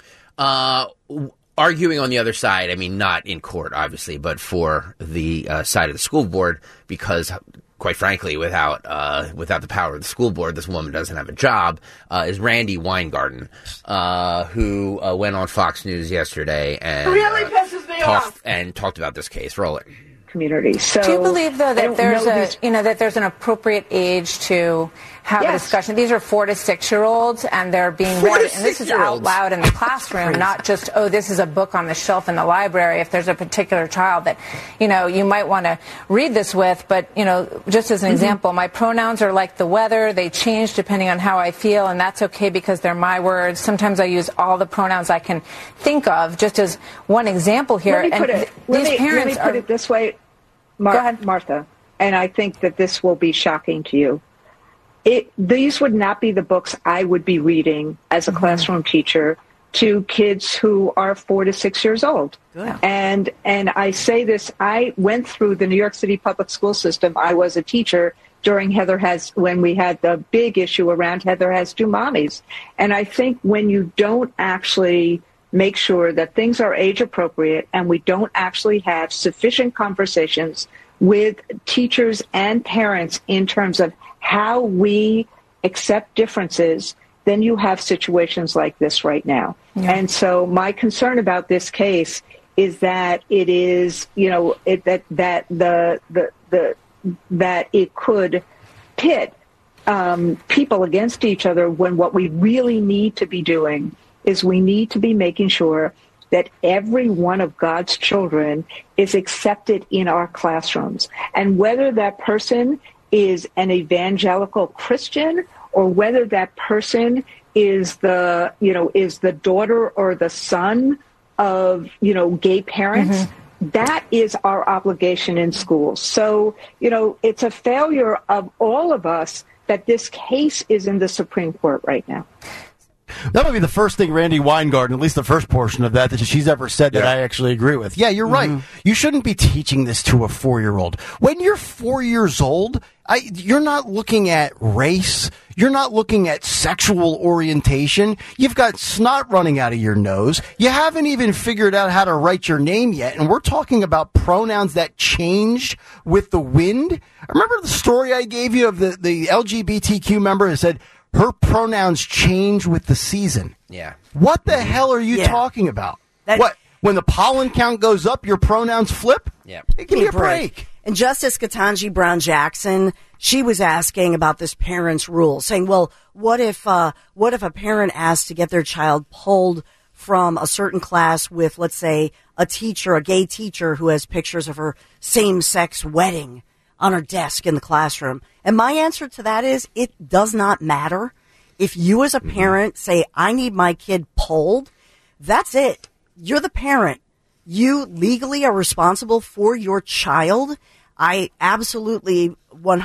Arguing on the other side, I mean, not in court, obviously, but for the side of the school board, because quite frankly, without the power of the school board, this woman doesn't have a job, is Randi Weingarten, who went on Fox News yesterday and really pisses me off and talked about this case. Roll it. Community. So do you believe though that there's an appropriate age to have a discussion? These are 4 to 6 year olds, and they're being read, and this is out loud in the classroom, not just this is a book on the shelf in the library. If there's a particular child that you might want to read this with, but just as an example, my pronouns are like the weather; they change depending on how I feel, and that's okay because they're my words. Sometimes I use all the pronouns I can think of, just as one example here. Let me put it this way. Go ahead, Martha, and I think that this will be shocking to you. These would not be the books I would be reading as a classroom teacher to kids who are 4 to 6 years old. Good. And I say this, I went through the New York City public school system. I was a teacher during when we had the big issue around Heather Has Two Mommies. And I think when you don't actually make sure that things are age appropriate and we don't actually have sufficient conversations with teachers and parents in terms of how we accept differences, then you have situations like this right now. Yeah. And so my concern about this case is that it is, that it could pit people against each other, when what we really need to be doing is we need to be making sure that every one of God's children is accepted in our classrooms. And whether that person is an evangelical Christian or whether that person is the daughter or the son of, gay parents, that is our obligation in schools. So, it's a failure of all of us that this case is in the Supreme Court right now. That would be the first thing Randi Weingarten, at least the first portion of that she's ever said that I actually agree with. Yeah, you're right. You shouldn't be teaching this to a 4-year-old. When you're 4 years old, you're not looking at race. You're not looking at sexual orientation. You've got snot running out of your nose. You haven't even figured out how to write your name yet. And we're talking about pronouns that changed with the wind. Remember the story I gave you of the LGBTQ member who said her pronouns change with the season? Yeah. What the hell are you talking about? What? When the pollen count goes up, your pronouns flip? Yeah. Give me a break. And Justice Ketanji Brown Jackson, she was asking about this parent's rule, saying, well, what if a parent asks to get their child pulled from a certain class with, let's say, a gay teacher who has pictures of her same-sex wedding on her desk in the classroom? And my answer to that is, it does not matter. If you as a parent say, I need my kid pulled, that's it. You're the parent. You legally are responsible for your child. I absolutely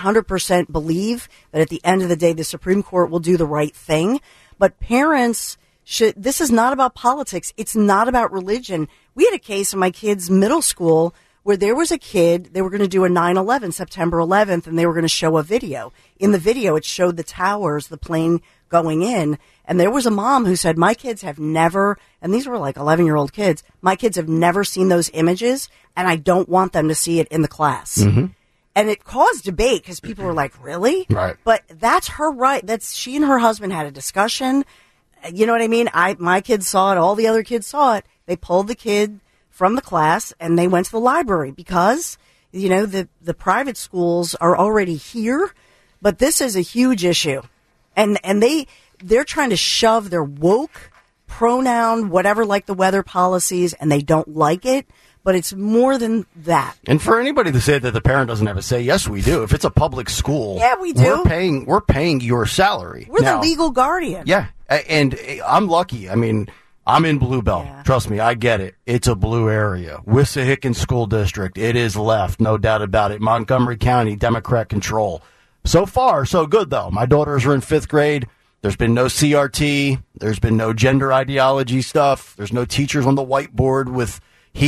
100% believe that at the end of the day, the Supreme Court will do the right thing. But parents this is not about politics. It's not about religion. We had a case in my kid's middle school where there was a kid, they were going to do a 9/11, September 11th, and they were going to show a video. In the video, it showed the towers, the plane going in, and there was a mom who said, my kids have never, and these were like 11-year-old kids, my kids have never seen those images, and I don't want them to see it in the class. And it caused debate because people were like, really? Right. But that's her right. She and her husband had a discussion. You know what I mean? My kids saw it. All the other kids saw it. They pulled the kid from the class and they went to the library because, the private schools are already here, but this is a huge issue. And they're trying to shove their woke pronoun, whatever, like the weather policies, and they don't like it. But it's more than that. And for anybody to say that the parent doesn't have a say, yes, we do. If it's a public school, yeah, we do. We're paying your salary. We're the legal guardian. Yeah, and I'm lucky. I mean, I'm in Bluebell. Yeah. Trust me, I get it. It's a blue area. Wissahickon School District. It is left, no doubt about it. Montgomery County, Democrat control. So far, so good, though. My daughters are in 5th grade. There's been no CRT. There's been no gender ideology stuff. There's no teachers on the whiteboard with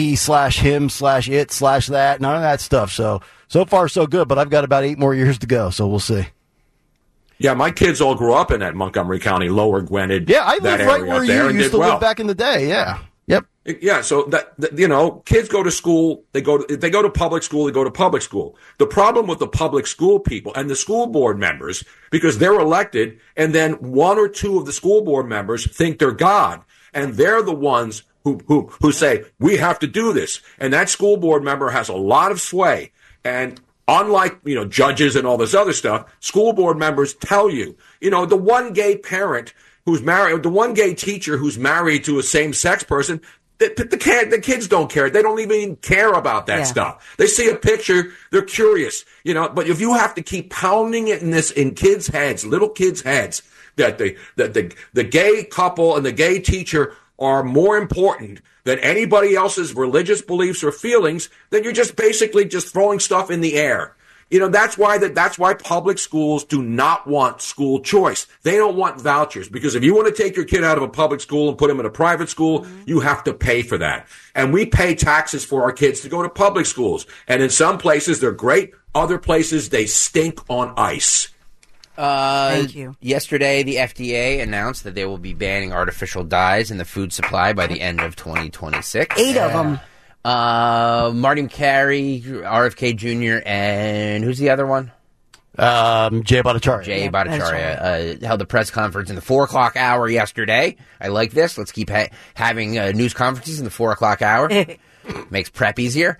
he/him/it/that, none of that stuff. So far, so good, but I've got about 8 more years to go, so we'll see. Yeah, my kids all grew up in that Montgomery County, Lower Gwinnett. Yeah, I lived right where you used to live back in the day, yeah. Yep. Yeah, so that kids go to school, they go to public school, they go to public school. The problem with the public school people and the school board members, because they're elected, and then 1 or 2 of the school board members think they're God, and they're the ones who say, we have to do this. And that school board member has a lot of sway. And unlike, judges and all this other stuff, school board members tell you, the one gay parent who's married, the one gay teacher who's married to a same-sex person, the kids don't care. They don't even care about that stuff. They see a picture, they're curious, but if you have to keep pounding it in kids' heads, little kids' heads, that the gay couple and the gay teacher are more important than anybody else's religious beliefs or feelings, then you're just basically just throwing stuff in the air. That's why public schools do not want school choice. They don't want vouchers, because if you want to take your kid out of a public school and put them in a private school, you have to pay for that. And we pay taxes for our kids to go to public schools. And in some places, they're great. Other places, they stink on ice. Thank you. Yesterday, the FDA announced that they will be banning artificial dyes in the food supply by the end of 2026. 8 of them. Marty McCary, RFK Jr., and who's the other one? Jay Bhattacharya. Jay Bhattacharya held a press conference in the 4 o'clock hour yesterday. I like this. Let's keep having news conferences in the 4 o'clock hour. Makes prep easier.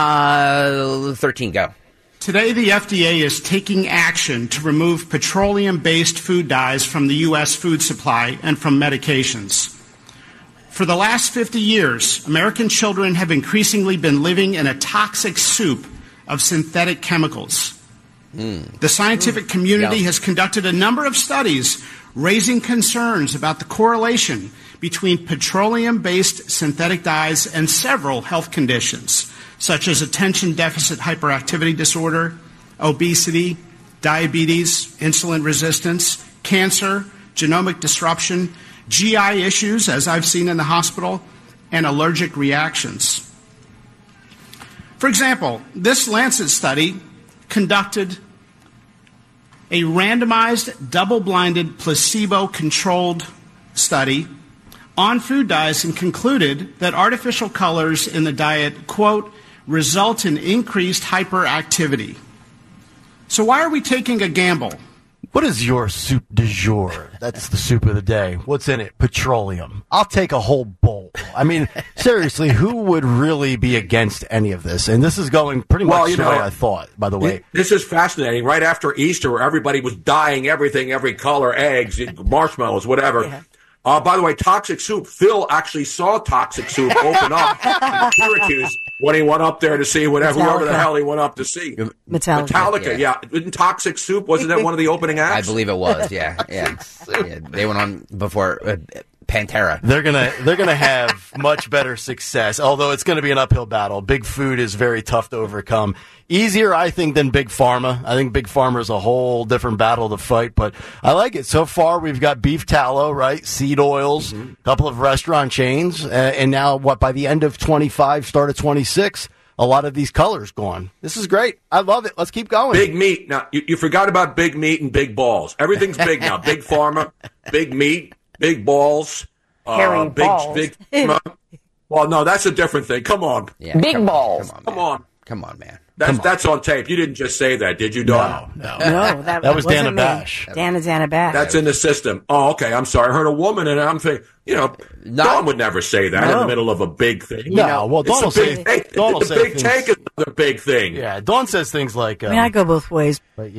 13, go. Today, the FDA is taking action to remove petroleum-based food dyes from the U.S. food supply and from medications. For the last 50 years, American children have increasingly been living in a toxic soup of synthetic chemicals. The scientific community has conducted a number of studies raising concerns about the correlation between petroleum-based synthetic dyes and several health conditions, such as attention deficit hyperactivity disorder, obesity, diabetes, insulin resistance, cancer, genomic disruption, GI issues, as I've seen in the hospital, and allergic reactions. For example, this Lancet study conducted a randomized, double-blinded, placebo-controlled study on food dyes and concluded that artificial colors in the diet, quote, result in increased hyperactivity. So why are we taking a gamble? What is your soup du jour? That's the soup of the day. What's in it? Petroleum. I'll take a whole bowl. I mean, seriously, who would really be against any of this? And this is going pretty much the way I thought, by the way. This is fascinating. Right after Easter, where everybody was dyeing everything, every color, eggs, marshmallows, whatever. Yeah. By the way, Toxic Soup, Phil actually saw Toxic Soup open up in Syracuse when he went up there to see whoever the hell he went up to see. Metallica, yeah. Didn't Toxic Soup, wasn't that one of the opening acts? I believe it was, yeah. They went on before Pantera. They're gonna have much better success, although it's going to be an uphill battle. Big Food is very tough to overcome. Easier, I think, than Big Pharma. I think Big Pharma is a whole different battle to fight, but I like it. So far, we've got beef tallow, right? Seed oils, a couple of restaurant chains, and now, by the end of 25, start of 26, a lot of these colors gone. This is great. I love it. Let's keep going. Big meat. Now, you forgot about big meat and big balls. Everything's big now. Big Pharma, big meat, big balls. Hairy balls. Big well, no, that's a different thing. Come on. Yeah, big balls. Come on. Come on, man. That's on tape. You didn't just say that, did you, Dawn? No, that was Dana Bash. Dana Bash. That's in the system. Oh, okay. I'm sorry. I heard a woman, and I'm thinking, Dawn would never say that in the middle of a big thing. No, well, Dawn will say the big take is another big thing. Yeah, Dawn says things like, I go both ways. But,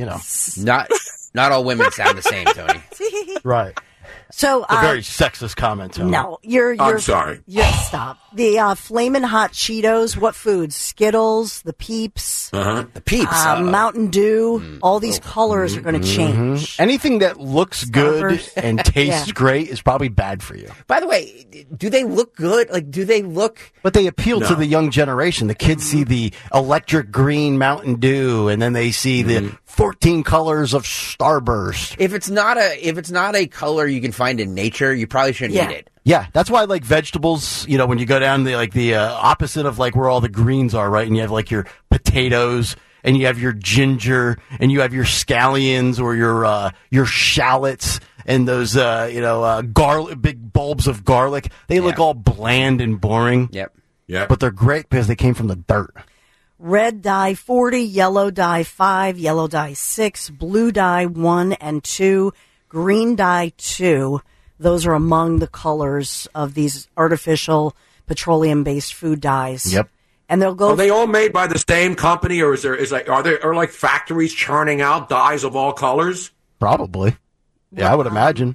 not all women sound the same, Tony. Right. So a very sexist comment, Tony. No, you're I'm sorry. Stop. The Flamin' Hot Cheetos. What foods? Skittles, the Peeps, the Peeps, Mountain Dew. All these colors are going to change. Anything that looks good and tastes great is probably bad for you. By the way, do they look good? Like, do they look? But they appeal to the young generation. The kids see the electric green Mountain Dew, and then they see the 14 colors of Starburst. If it's not a color you can find in nature, you probably shouldn't eat it. Yeah, that's why I like vegetables. When you go down the opposite of where all the greens are, right? And you have your potatoes, and you have your ginger, and you have your scallions or your shallots, and those garlic, big bulbs of garlic. They look all bland and boring. Yep. Yeah. But they're great because they came from the dirt. Red dye 40, yellow dye 5, yellow dye 6, blue dye 1 and 2, green dye 2. Those are among the colors of these artificial petroleum-based food dyes. Yep. And they'll go. Are they all made by the same company, or are factories churning out dyes of all colors? Probably. Yeah, I would imagine.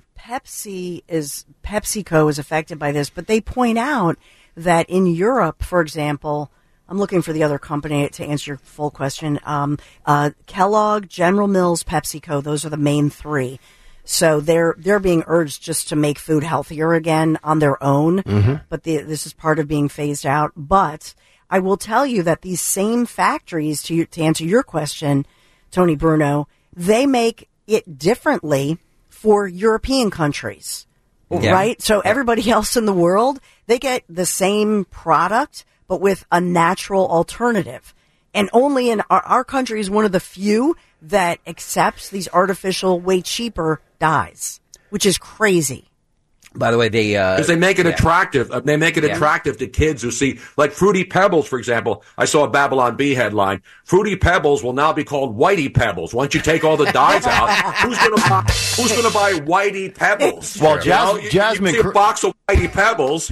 PepsiCo is affected by this, but they point out that in Europe, for example, I'm looking for the other company to answer your full question. Kellogg, General Mills, PepsiCo, those are the main three. So they're being urged just to make food healthier again on their own. But this is part of being phased out. But I will tell you that these same factories, to answer your question, Tony Bruno, they make it differently for European countries, right? So everybody else in the world, they get the same product, but with a natural alternative. And only in our country is one of the few that accepts these artificial, way cheaper dyes, which is crazy. By the way, because they make it attractive. They make it attractive to kids who see, like Fruity Pebbles, for example. I saw a Babylon Bee headline. Fruity Pebbles will now be called Whitey Pebbles. Once you take all the dyes out, who's going to buy Whitey Pebbles? Well, Jasmine, you see a box of Whitey Pebbles.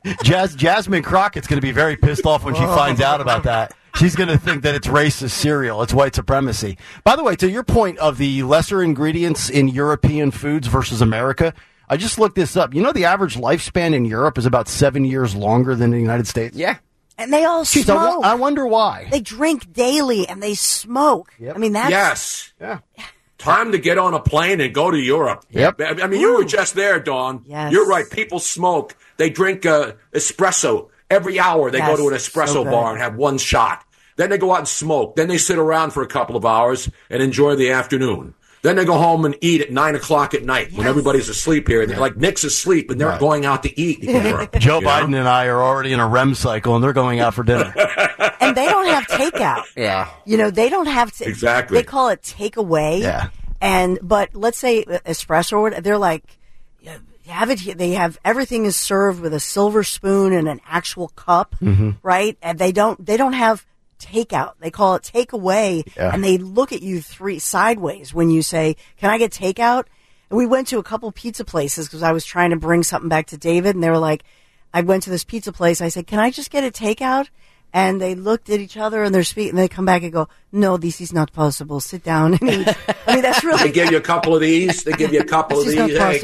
Jasmine Crockett's going to be very pissed off when she finds out about that. She's going to think that it's racist cereal. It's white supremacy. By the way, to your point of the lesser ingredients in European foods versus America, I just looked this up. You know, the average lifespan in Europe is about 7 years longer than the United States? Yeah. And they all smoke. I wonder why. They drink daily and they smoke. Yep. I mean, that's... Yes. Yeah. Time to get on a plane and go to Europe. Yep. I mean, you were just there, Dawn. Yes. You're right. People smoke. They drink espresso. Every hour they go to an espresso bar and have one shot. Then they go out and smoke. Then they sit around for a couple of hours and enjoy the afternoon. Then they go home and eat at 9 o'clock at night when everybody's asleep here. And they're like Nick's asleep and they're going out to eat. Joe Biden and I are already in a REM cycle and they're going out for dinner. And they don't have takeout. Yeah. You know, they don't have to. Exactly. They call it takeaway. Yeah. But let's say espresso, they're like, have it here. They have everything is served with a silver spoon and an actual cup, right? And they don't have takeout. They call it takeaway, and they look at you sideways when you say, "Can I get takeout?" And we went to a couple pizza places because I was trying to bring something back to David, and they were like, I went to this pizza place. I said, "Can I just get a takeout?" And they looked at each other and they're speaking, and they come back and go, "No, this is not possible. Sit down and eat." I mean, that's really. They give you a couple of these. They give you a couple of these. Hey,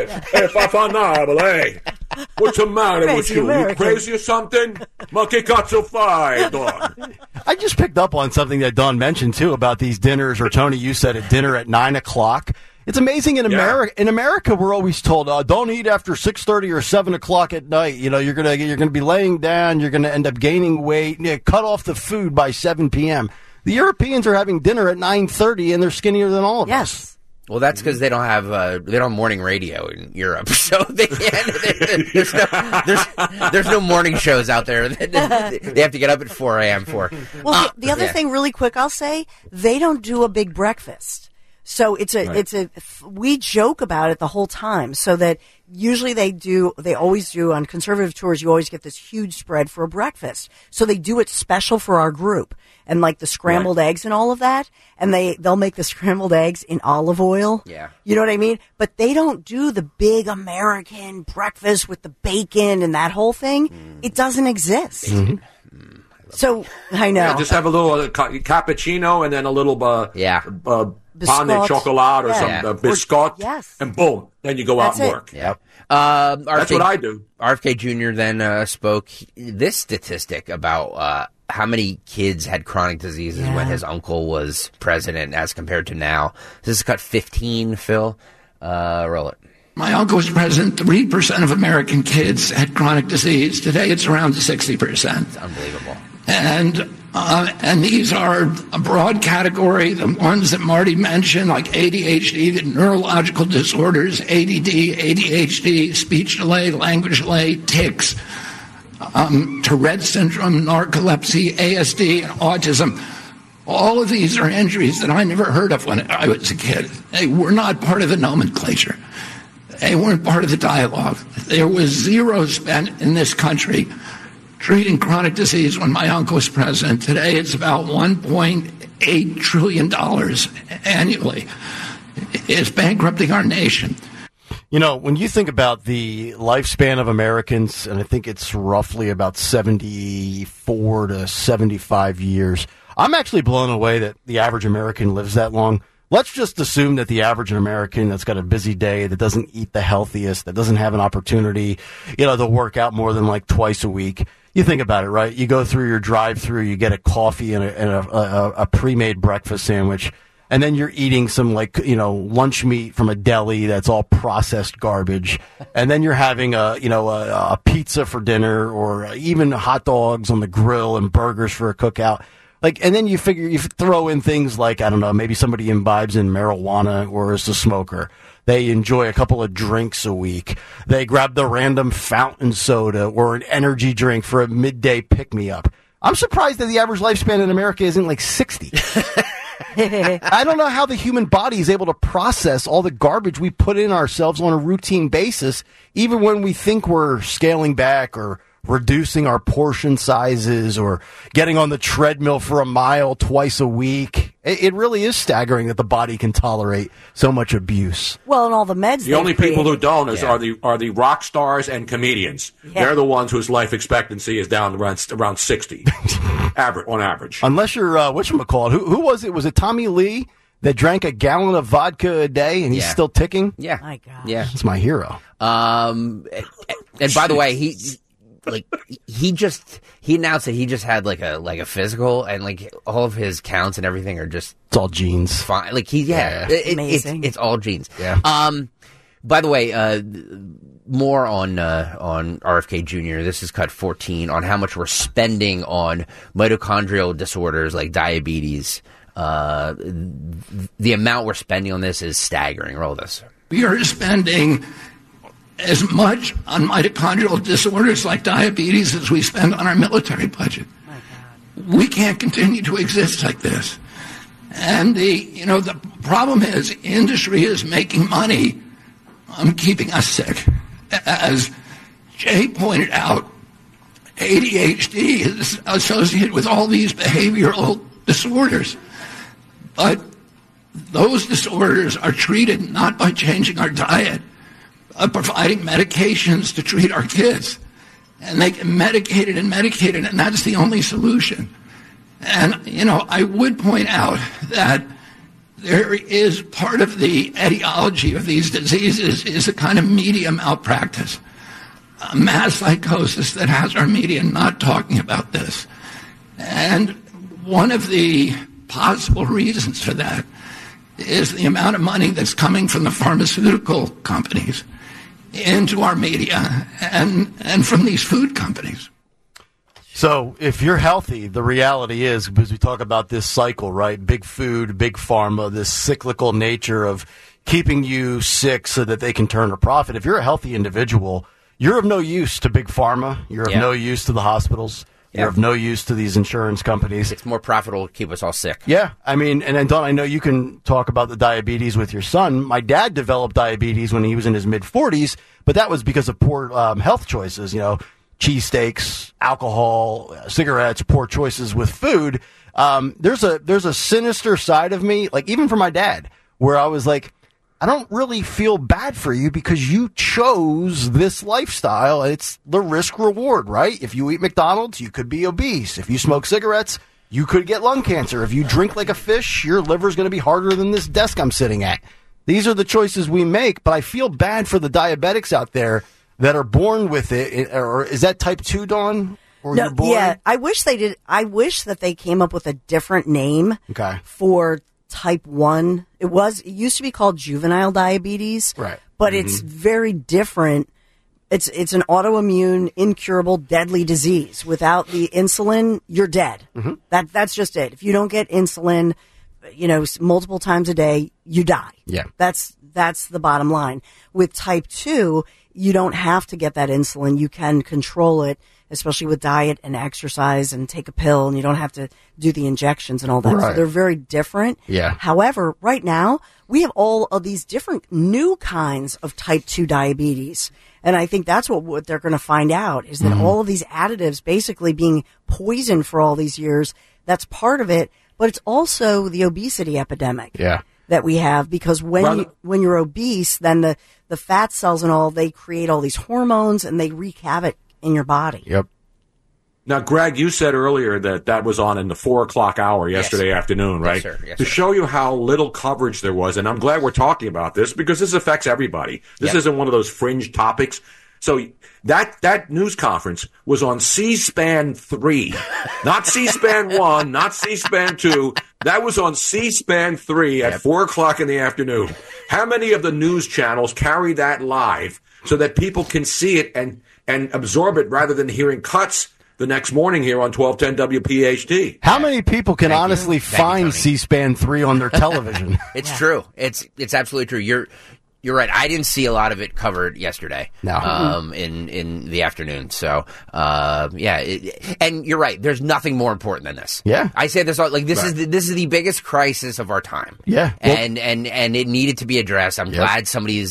hey, what's the matter with you? You crazy or something? Monkey got so fine, Dawn. I just picked up on something that Dawn mentioned too about these dinners, or Tony, you said at dinner at 9 o'clock. It's amazing in America. In America, we're always told, "Don't eat after 6:30 or 7 o'clock at night. You know, you're gonna be laying down. You're gonna end up gaining weight. Cut off the food by 7 p.m." The Europeans are having dinner at 9:30, and they're skinnier than all of us. Well, that's because they don't have morning radio in Europe, so they can't. There's no morning shows out there. They have to get up at 4 a.m. for. Well, the other thing, really quick, I'll say, they don't do a big breakfast. So we joke about it the whole time, so that usually they always do on conservative tours, you always get this huge spread for a breakfast. So they do it special for our group, and like the scrambled eggs and all of that, and they'll make the scrambled eggs in olive oil. Yeah. You know what I mean? But they don't do the big American breakfast with the bacon and that whole thing. It doesn't exist. So I know. Yeah, just have a little cappuccino and then a little pain de chocolat or some biscuit, and boom, then you go out and work. Yep. That's what I do. RFK Jr. then spoke this statistic about how many kids had chronic diseases when his uncle was president as compared to now. This is cut 15, Phil. Roll it. My uncle was president, 3% of American kids had chronic disease. Today it's around 60%. It's unbelievable. And these are a broad category, the ones that Marty mentioned, like ADHD, the neurological disorders, ADD, ADHD, speech delay, language delay, tics, Tourette syndrome, narcolepsy, ASD, and autism. All of these are injuries that I never heard of when I was a kid. They were not part of the nomenclature. They weren't part of the dialogue. There was zero spent in this country treating chronic disease when my uncle was president. Today it's about $1.8 trillion annually. It's bankrupting our nation. You know, when you think about the lifespan of Americans, and I think it's roughly about 74 to 75 years, I'm actually blown away that the average American lives that long. Let's just assume that the average American that's got a busy day, that doesn't eat the healthiest, that doesn't have an opportunity, to work out more than like twice a week. You think about it, right? You go through your drive-through, you get a coffee and a pre-made breakfast sandwich, and then you're eating some lunch meat from a deli that's all processed garbage, and then you're having a pizza for dinner, or even hot dogs on the grill and burgers for a cookout. Like, and then you figure, you throw in things like, I don't know, maybe somebody imbibes in marijuana or is a smoker. They enjoy a couple of drinks a week. They grab the random fountain soda or an energy drink for a midday pick-me-up. I'm surprised that the average lifespan in America isn't like 60. I don't know how the human body is able to process all the garbage we put in ourselves on a routine basis, even when we think we're scaling back or reducing our portion sizes or getting on the treadmill for a mile twice a week. It really is staggering that the body can tolerate so much abuse. Well, and all the meds. The only people who don't are the rock stars and comedians. Yeah. They're the ones whose life expectancy is down around 60, on average. Unless you're whatchamacallit. Who was it? Was it Tommy Lee that drank a gallon of vodka a day and he's still ticking? Yeah, my God. Yeah, it's my hero. And by the way, he announced that he just had like a physical, and like all of his counts and everything are just, it's all genes. Fine. Like amazing. It's all genes. Yeah. By the way, more on RFK Jr. This is cut 14 on how much we're spending on mitochondrial disorders like diabetes. The amount we're spending on this is staggering. Roll this. We are spending as much on mitochondrial disorders like diabetes as we spend on our military budget. We can't continue to exist like this. And the problem is industry is making money on keeping us sick. As Jay pointed out, ADHD is associated with all these behavioral disorders. But those disorders are treated not by changing our diet, providing medications to treat our kids. And they get medicated, and that's the only solution. And, I would point out that there is part of the etiology of these diseases is a kind of media malpractice, a mass psychosis that has our media not talking about this. And one of the possible reasons for that is the amount of money that's coming from the pharmaceutical companies into our media and from these food companies. So if you're healthy, the reality is, because we talk about this cycle, right? Big food, big pharma, this cyclical nature of keeping you sick so that they can turn a profit. If you're a healthy individual, you're of no use to big pharma. You're of no use to the hospitals. You're of no use to these insurance companies. It's more profitable to keep us all sick. Yeah. I mean, and then, Don, I know you can talk about the diabetes with your son. My dad developed diabetes when he was in his mid-40s, but that was because of poor health choices, cheesesteaks, alcohol, cigarettes, poor choices with food. There's a sinister side of me, like even for my dad, where I was like, I don't really feel bad for you because you chose this lifestyle. It's the risk reward, right? If you eat McDonald's, you could be obese. If you smoke cigarettes, you could get lung cancer. If you drink like a fish, your liver's going to be harder than this desk I'm sitting at. These are the choices we make, but I feel bad for the diabetics out there that are born with it. Or is that type 2, Dawn? Or no, you're born? Yeah, I wish they did. I wish that they came up with a different name for type 1. It used to be called juvenile diabetes. Right. But it's very different. It's an autoimmune, incurable, deadly disease. Without the insulin, you're dead. Mm-hmm. That's just it. If you don't get insulin, multiple times a day, you die. Yeah. That's the bottom line. With type 2, you don't have to get that insulin. You can control it, especially with diet and exercise and take a pill, and you don't have to do the injections and all that. Right. So they're very different. Yeah. However, right now, we have all of these different new kinds of type 2 diabetes. And I think that's what they're going to find out is that all of these additives basically being poisoned for all these years, that's part of it. But it's also the obesity epidemic that we have, because when you're obese, then the fat cells and all, they create all these hormones and they wreak havoc in your body. Yep. Now, Greg, you said earlier that was on in the 4:00 hour yesterday afternoon, right? Yes, sir. Yes, to sir. show you how little coverage there was, and I'm glad we're talking about this because this affects everybody. This isn't one of those fringe topics. So that news conference was on C-SPAN 3, not C-SPAN 1, not C-SPAN 2. That was on C-SPAN 3 at 4:00 in the afternoon. How many of the news channels carry that live so that people can see it and absorb it rather than hearing cuts the next morning here on 1210 WPHT. How many people can honestly find C-SPAN 3 on their television? It's true. It's absolutely true. You're right. I didn't see a lot of it covered yesterday. No. In the afternoon. So, and you're right. There's nothing more important than this. Yeah. I say this all, this is the biggest crisis of our time. Yeah. And it needed to be addressed. I'm glad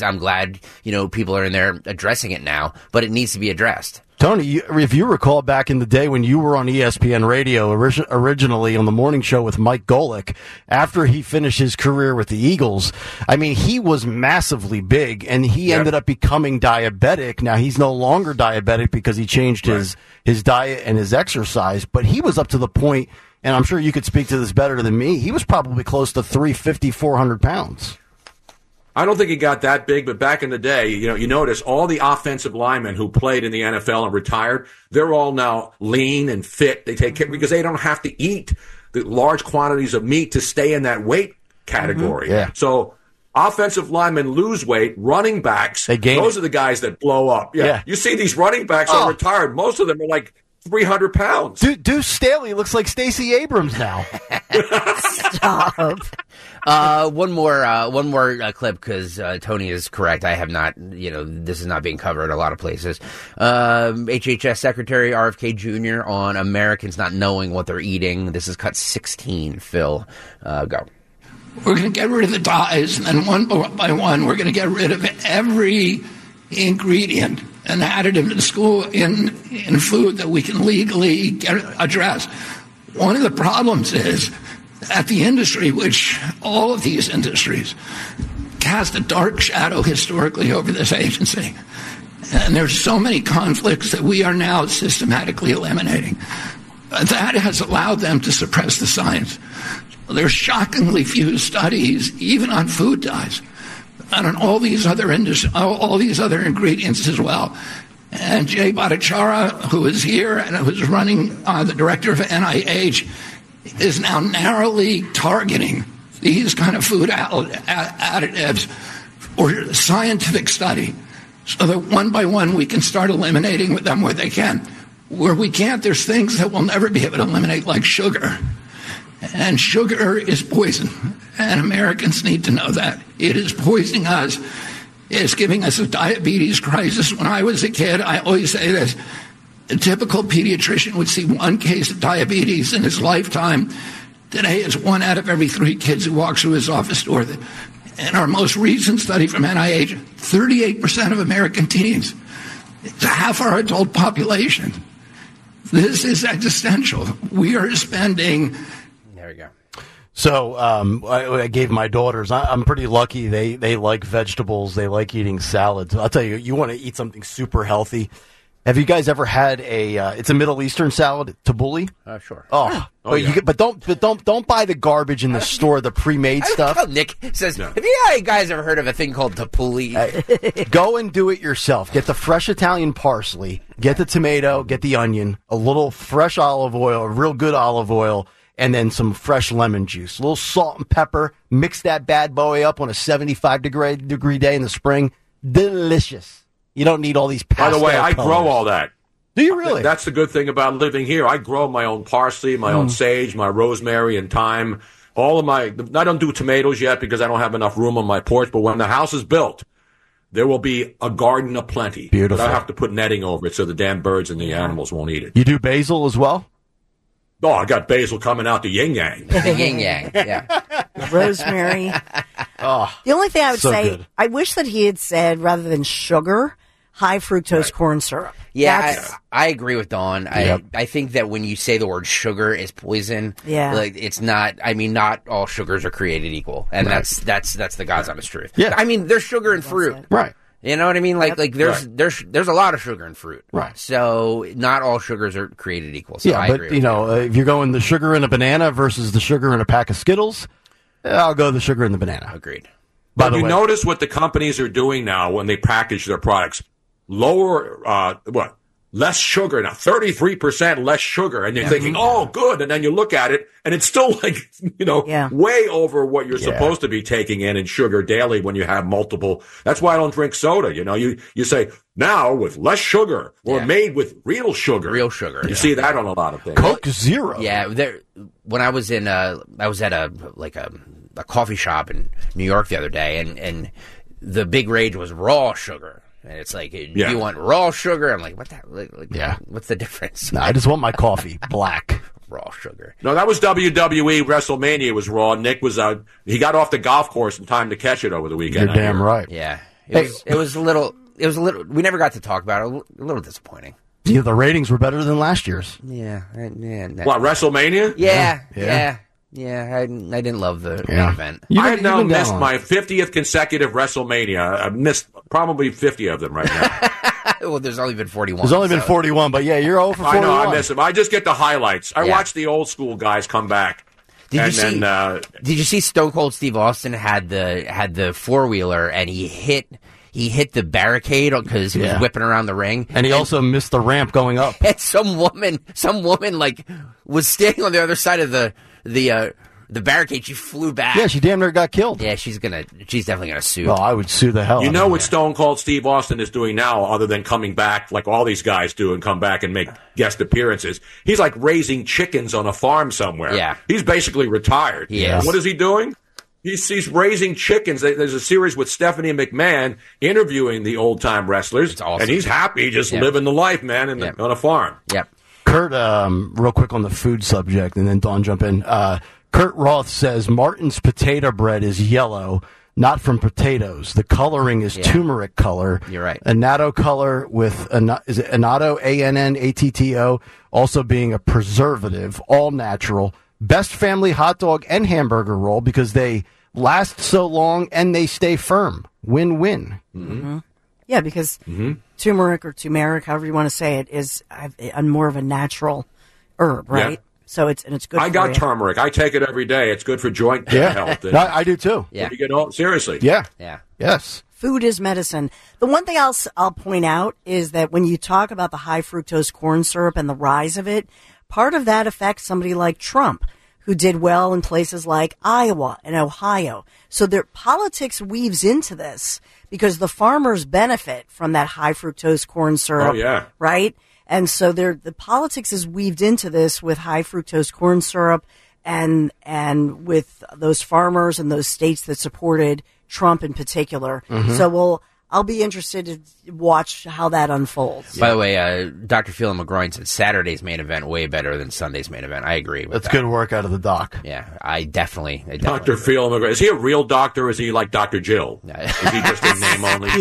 people are in there addressing it now, but it needs to be addressed. Tony, if you recall back in the day when you were on ESPN Radio, originally on the morning show with Mike Golick, after he finished his career with the Eagles, I mean, he was massively big, and he ended up becoming diabetic. Now, he's no longer diabetic because he changed his diet and his exercise, but he was up to the point, and I'm sure you could speak to this better than me, he was probably close to 350, 400 pounds. I don't think he got that big, but back in the day, you notice all the offensive linemen who played in the NFL and retired, they're all now lean and fit. They take care because they don't have to eat the large quantities of meat to stay in that weight category. Mm-hmm. Yeah. So offensive linemen lose weight, running backs, those are the guys that blow up. Yeah. You see these running backs are retired. Most of them are like 300 pounds. Deuce Staley looks like Stacey Abrams now. Stop. One more clip because Tony is correct. I have not, this is not being covered a lot of places. HHS Secretary RFK Jr. on Americans not knowing what they're eating. This is cut 16. Phil, go. We're going to get rid of the dyes, and then one by one, we're going to get rid of every ingredient and additive in food that we can legally address. One of the problems is that the industry, which all of these industries cast a dark shadow historically over this agency. And there's so many conflicts that we are now systematically eliminating. That has allowed them to suppress the science. There's shockingly few studies, even on food dyes, and on all these other ingredients as well. And Jay Bhattacharya, who is here and who's running the director of NIH, is now narrowly targeting these kind of food additives for scientific study, so that one by one we can start eliminating them where they can. Where we can't, there's things that we'll never be able to eliminate, like sugar. And sugar is poison, and Americans need to know that. It is poisoning us. It's giving us a diabetes crisis. When I was a kid, I always say this, a typical pediatrician would see one case of diabetes in his lifetime. Today, it's 1 out of every 3 kids who walks through his office door. In our most recent study from NIH, 38% of American teens, it's half our adult population. This is existential. We are spending... There we go. So I gave my daughters, I'm pretty lucky, they like vegetables, they like eating salads. I'll tell you, you want to eat something super healthy. Have you guys ever had it's a Middle Eastern salad, tabbouleh? Sure. But don't buy the garbage in the store, the pre-made stuff. Nick says, have you guys ever heard of a thing called tabbouleh? Go and do it yourself. Get the fresh Italian parsley, get the tomato, get the onion, a little fresh olive oil, real good olive oil, and then some fresh lemon juice. A little salt and pepper. Mix that bad boy up on a 75-degree day in the spring. Delicious. You don't need all these pastel By the way, I colors. grow all that. Do you really? That's the good thing about living here. I grow my own parsley, my own sage, my rosemary and thyme. I don't do tomatoes yet because I don't have enough room on my porch, but when the house is built, there will be a garden aplenty. Beautiful. But I have to put netting over it so the damn birds and the animals won't eat it. You do basil as well? Oh, I got basil coming out the yin-yang. The yin-yang, yeah. Rosemary. Oh, the only thing I would say, good. I wish that he had said, rather than sugar, high fructose corn syrup. Yeah, I agree with Dawn. Yep. I think that when you say the word sugar is poison, it's not. I mean, not all sugars are created equal, and that's the God's honest truth. Yeah. I mean, there's sugar in fruit, right? You know what I mean? Like there's a lot of sugar in fruit, right? So not all sugars are created equal. So Yeah, I but agree with if you're going the sugar in a banana versus the sugar in a pack of Skittles, I'll go the sugar in the banana. Agreed. But you notice what the companies are doing now when they package their products? Lower less sugar now, 33% less sugar. And you're thinking, oh, good. And then you look at it and it's still like, way over what you're supposed to be taking in sugar daily when you have multiple. That's why I don't drink soda. You say now with less sugar or made with real sugar. Real sugar. You see that on a lot of things. Coke Zero. Yeah. When I was I was at a coffee shop in New York the other day and the big rage was raw sugar. And it's like, do you want raw sugar? I'm like, what that? What's the difference? No, I just want my coffee black. Raw sugar. No, that was WWE WrestleMania was raw. Nick was he got off the golf course in time to catch it over the weekend. You're damn right. Yeah. It was a little, we never got to talk about it. A little disappointing. Yeah, the ratings were better than last year's. Yeah. What, WrestleMania? Yeah. I didn't love the event. I have now missed my 50th consecutive WrestleMania. I've missed probably 50 of them right now. Well, there's only been 41. There's only been 41, but you're 0 for 41. I know, I miss them. I just get the highlights. I watch the old school guys come back. Did you see Stone Cold Steve Austin had the four-wheeler and he hit the barricade because he was whipping around the ring, and he also missed the ramp going up. And some woman like was standing on the other side of the barricade. She flew back. Yeah, she damn near got killed. Yeah, she's definitely gonna sue. Oh, I would sue the hell. You know what Stone Cold Steve Austin is doing now, other than coming back like all these guys do and come back and make guest appearances? He's like raising chickens on a farm somewhere. Yeah, he's basically retired. Yes. What is he doing? He's raising chickens. There's a series with Stephanie McMahon interviewing the old time wrestlers, awesome. And he's happy just living the life, man, on a farm. Yep. Kurt, real quick on the food subject, and then Dawn jump in. Kurt Roth says Martin's potato bread is yellow, not from potatoes. The coloring is turmeric color. You're right. Annatto color with is it annatto, ANNATTO, also being a preservative, all natural. Best family hot dog and hamburger roll because they last so long and they stay firm. Win-win. Mm-hmm. Yeah, because turmeric or turmeric, however you want to say it, is more of a natural herb, right? Yeah. So it's good. I got turmeric. I take it every day. It's good for joint health. No, I do too. Yeah. You get all seriously. Yeah. Yeah. Yes. Food is medicine. The one thing I'll point out is that when you talk about the high fructose corn syrup and the rise of it, part of that affects somebody like Trump, who did well in places like Iowa and Ohio. So their politics weaves into this because the farmers benefit from that high fructose corn syrup. Oh, yeah. Right? And so the politics is weaved into this with high fructose corn syrup and with those farmers and those states that supported Trump in particular. Mm-hmm. So I'll be interested to watch how that unfolds. By the way, Dr. Phelan McGroin said Saturday's main event way better than Sunday's main event. I agree with that. That's good work out of the doc. Yeah, I definitely Dr. Phelan McGroin. Is he a real doctor or is he like Dr. Jill? Is he just a name only?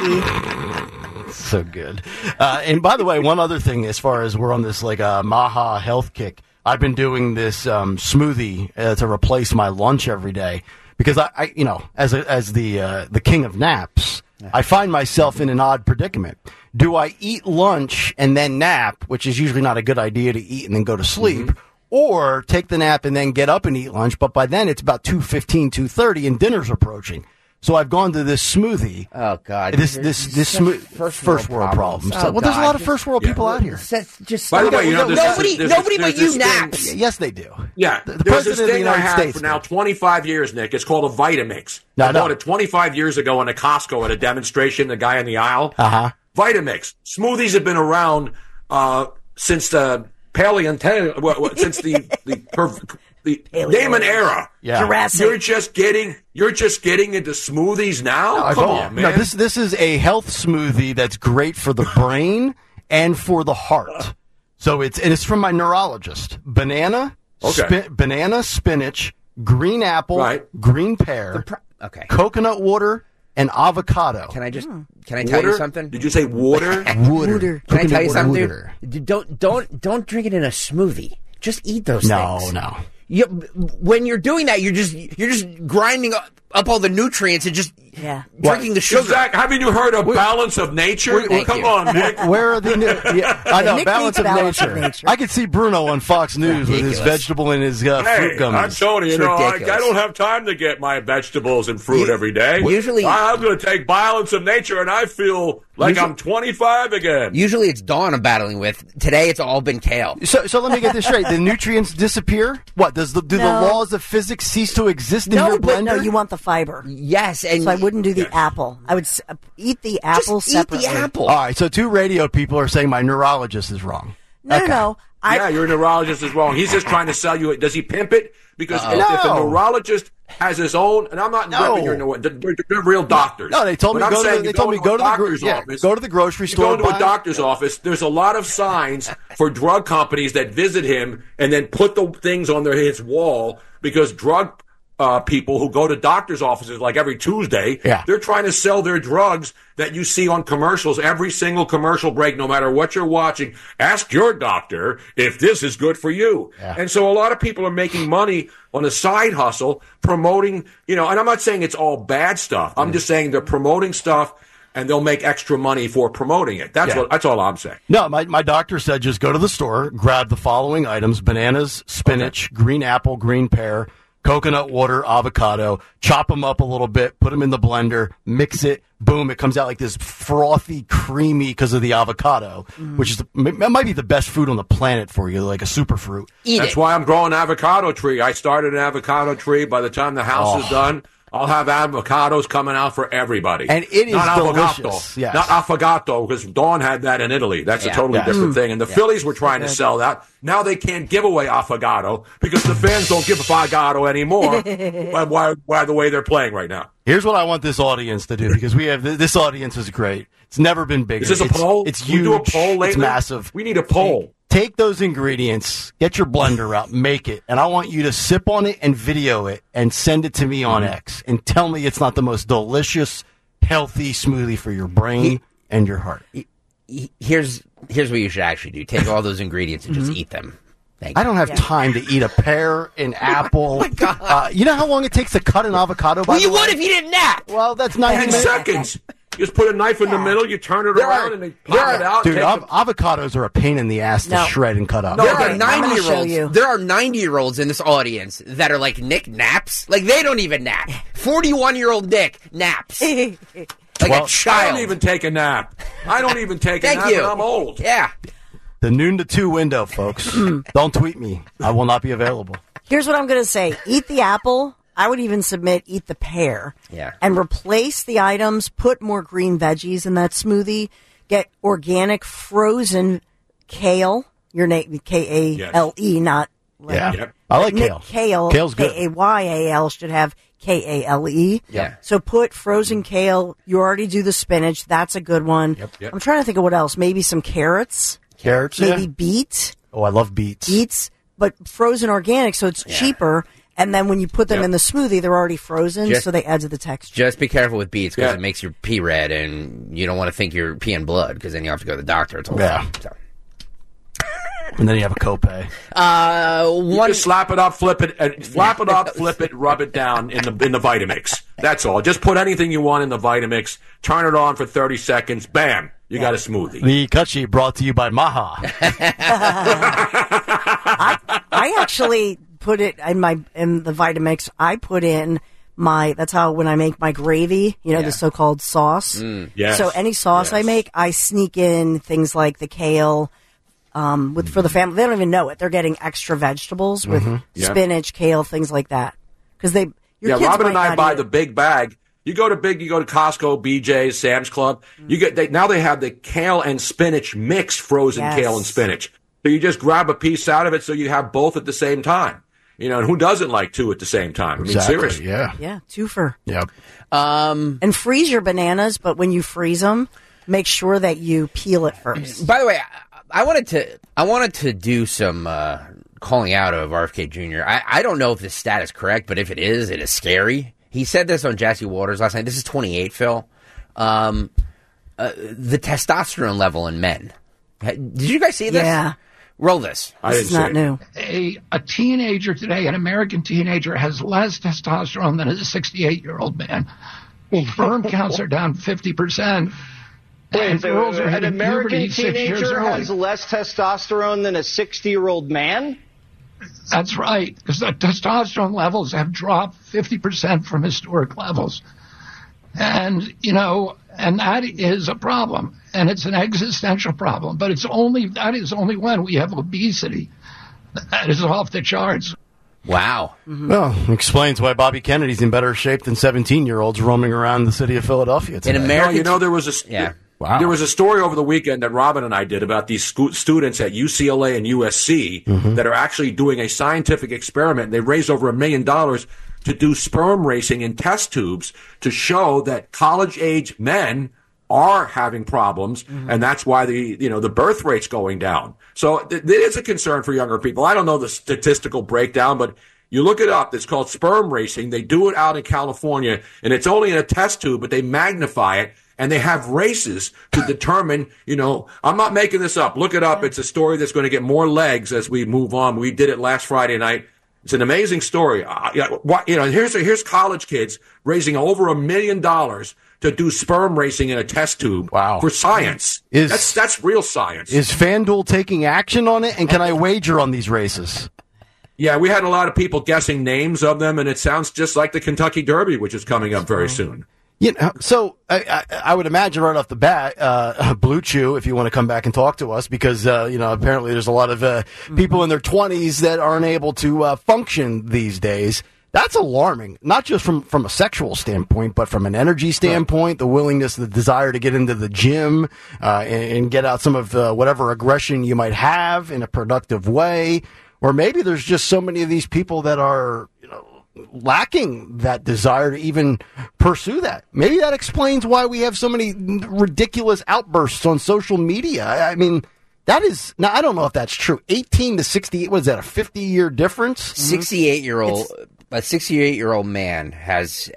PhD. So good. And by the way, one other thing, as far as we're on this Maha health kick, I've been doing this smoothie to replace my lunch every day because I as the king of naps, I find myself in an odd predicament. Do I eat lunch and then nap, which is usually not a good idea to eat and then go to sleep, or take the nap and then get up and eat lunch, but by then it's about 2:15, 2:30 and dinner's approaching. So I've gone to this smoothie. Oh God! This first world problems. Oh, well, there's a lot of first world people out here. By the way, nobody but you naps. Yes, they do. Yeah, the there's this president of the thing I United had States for now 25 years, Nick. It's called a Vitamix. I bought it 25 years ago in a Costco at a demonstration. The guy in the aisle. Vitamix smoothies have been around since the since the Damon era. Yeah. Jurassic. You're just getting into smoothies now? No, Come on, man. No, this is a health smoothie that's great for the brain and for the heart. So it's from my neurologist. Banana, banana, spinach, green apple, green pear, coconut water, and avocado. Can I tell you something? Did you say water? Water. Can I tell you something, dude? Don't drink it in a smoothie. Just eat those things. No. When you're doing that, you're just grinding up all the nutrients and just Yeah. drinking the So, sugar. Zach, haven't you heard of Balance of Nature? Come on, Nick. Where are the I know, Nick balance needs of balance nature. of nature. I could see Bruno on Fox News with his vegetable and his fruit Hey, gummies. I'm Tony. It's I ridiculous. don't have time to get my vegetables and fruit every day. Usually- I'm going to take Balance of Nature, and I feel like I'm 25 again. Usually it's Dawn I'm battling with. Today it's all been kale. So let me get this straight. The nutrients disappear? What, do the laws of physics cease to exist in your blender? No, you want the fiber. Yes, and so I wouldn't do the apple. I would eat the apple separately. Eat the apple. All right, so 2 radio people are saying my neurologist is wrong. No. Yeah, your neurologist is wrong. He's just trying to sell you it. Does he pimp it? Because if a neurologist has his own, and I'm not ripping your neurologist, they're real doctors. No, they told me But I'm go saying to you the doctor's office. Go to the grocery You store. go to a doctor's office. There's a lot of signs for drug companies that visit him and then put the things on his wall because drug people who go to doctor's offices like every Tuesday, they're trying to sell their drugs that you see on commercials, every single commercial break, no matter what you're watching. Ask your doctor if this is good for you. And so a lot of people are making money on a side hustle promoting, and I'm not saying it's all bad stuff. I'm just saying they're promoting stuff and they'll make extra money for promoting it. That's all I'm saying. No, my doctor said just go to the store, grab the following items: bananas, spinach, green apple, green pear, coconut water, avocado, chop them up a little bit, put them in the blender, mix it, boom, it comes out like this frothy, creamy because of the avocado, which is it might be the best food on the planet for you, like a superfruit. That's why I'm growing an avocado tree. I started an avocado tree. By the time the house is done, I'll have avocados coming out for everybody. And it is not delicious. Not affogato, because Dawn had that in Italy. That's a totally different thing. And the Phillies were trying to sell that. Now they can't give away affogato because the fans don't give affogato anymore by the way they're playing right now. Here's what I want this audience to do, because we have this audience is great. It's never been bigger. Is this a poll? It's Can we huge. do a poll lately? It's massive. We need a poll. Take those ingredients, get your blender out, make it, and I want you to sip on it and video it and send it to me on X and tell me it's not the most delicious, healthy smoothie for your brain and your heart. Here's what you should actually do. Take all those ingredients and just eat them. I don't have time to eat a pear, an apple. Oh my God. You know how long it takes to cut an avocado? Well, you would if you didn't nap. Well, that's 90 10 minutes. seconds. You just put a knife in the middle, you turn it around, and they pop it out. Dude, avocados are a pain in the ass to shred and cut up. There are 90-year-olds. There are 90-year-olds in this audience that are like, Nick naps. Like, they don't even nap. 41-year-old Nick naps. Like a child. I don't even take a nap. I don't even take a nap. Thank you. And I'm old. Yeah. The noon to 2 window, folks. Don't tweet me. I will not be available. Here's what I'm going to say. Eat the apple. I would even submit eat the pear. Yeah. And replace the items. Put more green veggies in that smoothie. Get organic frozen kale. Your name, K-A-L-E, not... Yeah. I like kale. Kale. Kale's good. K-A-Y-A-L should have K-A-L-E. Yeah. So put frozen kale. You already do the spinach. That's a good one. Yep. I'm trying to think of what else. Maybe some carrots. Carrots, Maybe beet. Oh, I love beets. Beets, but frozen organic, so it's cheaper. And then when you put them in the smoothie, they're already frozen, so they add to the texture. Just be careful with beets because it makes your pee red, and you don't want to think you're peeing blood because then you have to go to the doctor. It's all fun. So. And then you have a copay. You just slap it up, flip it, rub it down in the Vitamix. That's all. Just put anything you want in the Vitamix, turn it on for 30 seconds, bam, you got a smoothie. The cut sheet brought to you by Maha. I actually put it in the Vitamix. I put in that's how when I make my gravy, the so-called sauce. Yes. So any sauce I make, I sneak in things like the kale. For the family, they don't even know it. They're getting extra vegetables with spinach, kale, things like that. Because your kids Robin might and I not buy eat the big bag. You go to Costco, BJ's, Sam's Club. Now they have the kale and spinach mixed frozen kale and spinach. So you just grab a piece out of it, so you have both at the same time. And who doesn't like two at the same time? I mean, seriously. Yeah, twofer. Yep. And freeze your bananas, but when you freeze them, make sure that you peel it first. By the way, I wanted to do some calling out of RFK Jr. I don't know if this stat is correct, but if it is scary. He said this on Jesse Waters last night. This is 28, Phil. The testosterone level in men. Did you guys see this? Yeah. Roll this. This is not new. A teenager today, an American teenager, has less testosterone than a 68-year-old man. Sperm counts are down 50%. Wait, girls are an hitting American puberty 6 years teenager early. has less testosterone than a 60-year-old man? That's right, because the testosterone levels have dropped 50% from historic levels. And, and that is a problem. And it's an existential problem. But that is only when we have obesity. That is off the charts. Wow. Mm-hmm. Well, explains why Bobby Kennedy's in better shape than 17-year-olds roaming around the city of Philadelphia today. In America, there was There was a story over the weekend that Robin and I did about these students at UCLA and USC that are actually doing a scientific experiment. They raised over $1 million to do sperm racing in test tubes to show that college-age men are having problems, and that's why the birth rate's going down. So it is a concern for younger people. I don't know the statistical breakdown, but you look it up. It's called sperm racing. They do it out in California, and it's only in a test tube, but they magnify it, and they have races to determine, I'm not making this up. Look it up. It's a story that's going to get more legs as we move on. We did it last Friday night. It's an amazing story. Here's college kids raising over $1 million to do sperm racing in a test tube for science. That's real science. Is FanDuel taking action on it? And can I wager on these races? Yeah, we had a lot of people guessing names of them, and it sounds just like the Kentucky Derby, which is coming up very soon. So I would imagine right off the bat, Blue Chew, if you want to come back and talk to us, because, apparently there's a lot of people in their 20s that aren't able to function these days. That's alarming, not just from a sexual standpoint, but from an energy standpoint, the willingness, the desire to get into the gym and get out some of whatever aggression you might have in a productive way. Or maybe there's just so many of these people that are lacking that desire to even pursue that. Maybe that explains why we have so many ridiculous outbursts on social media. I mean, that is, now I don't know if that's true. 18 to 68, what is that, a 50-year difference? 68-year-old. A 68-year-old man has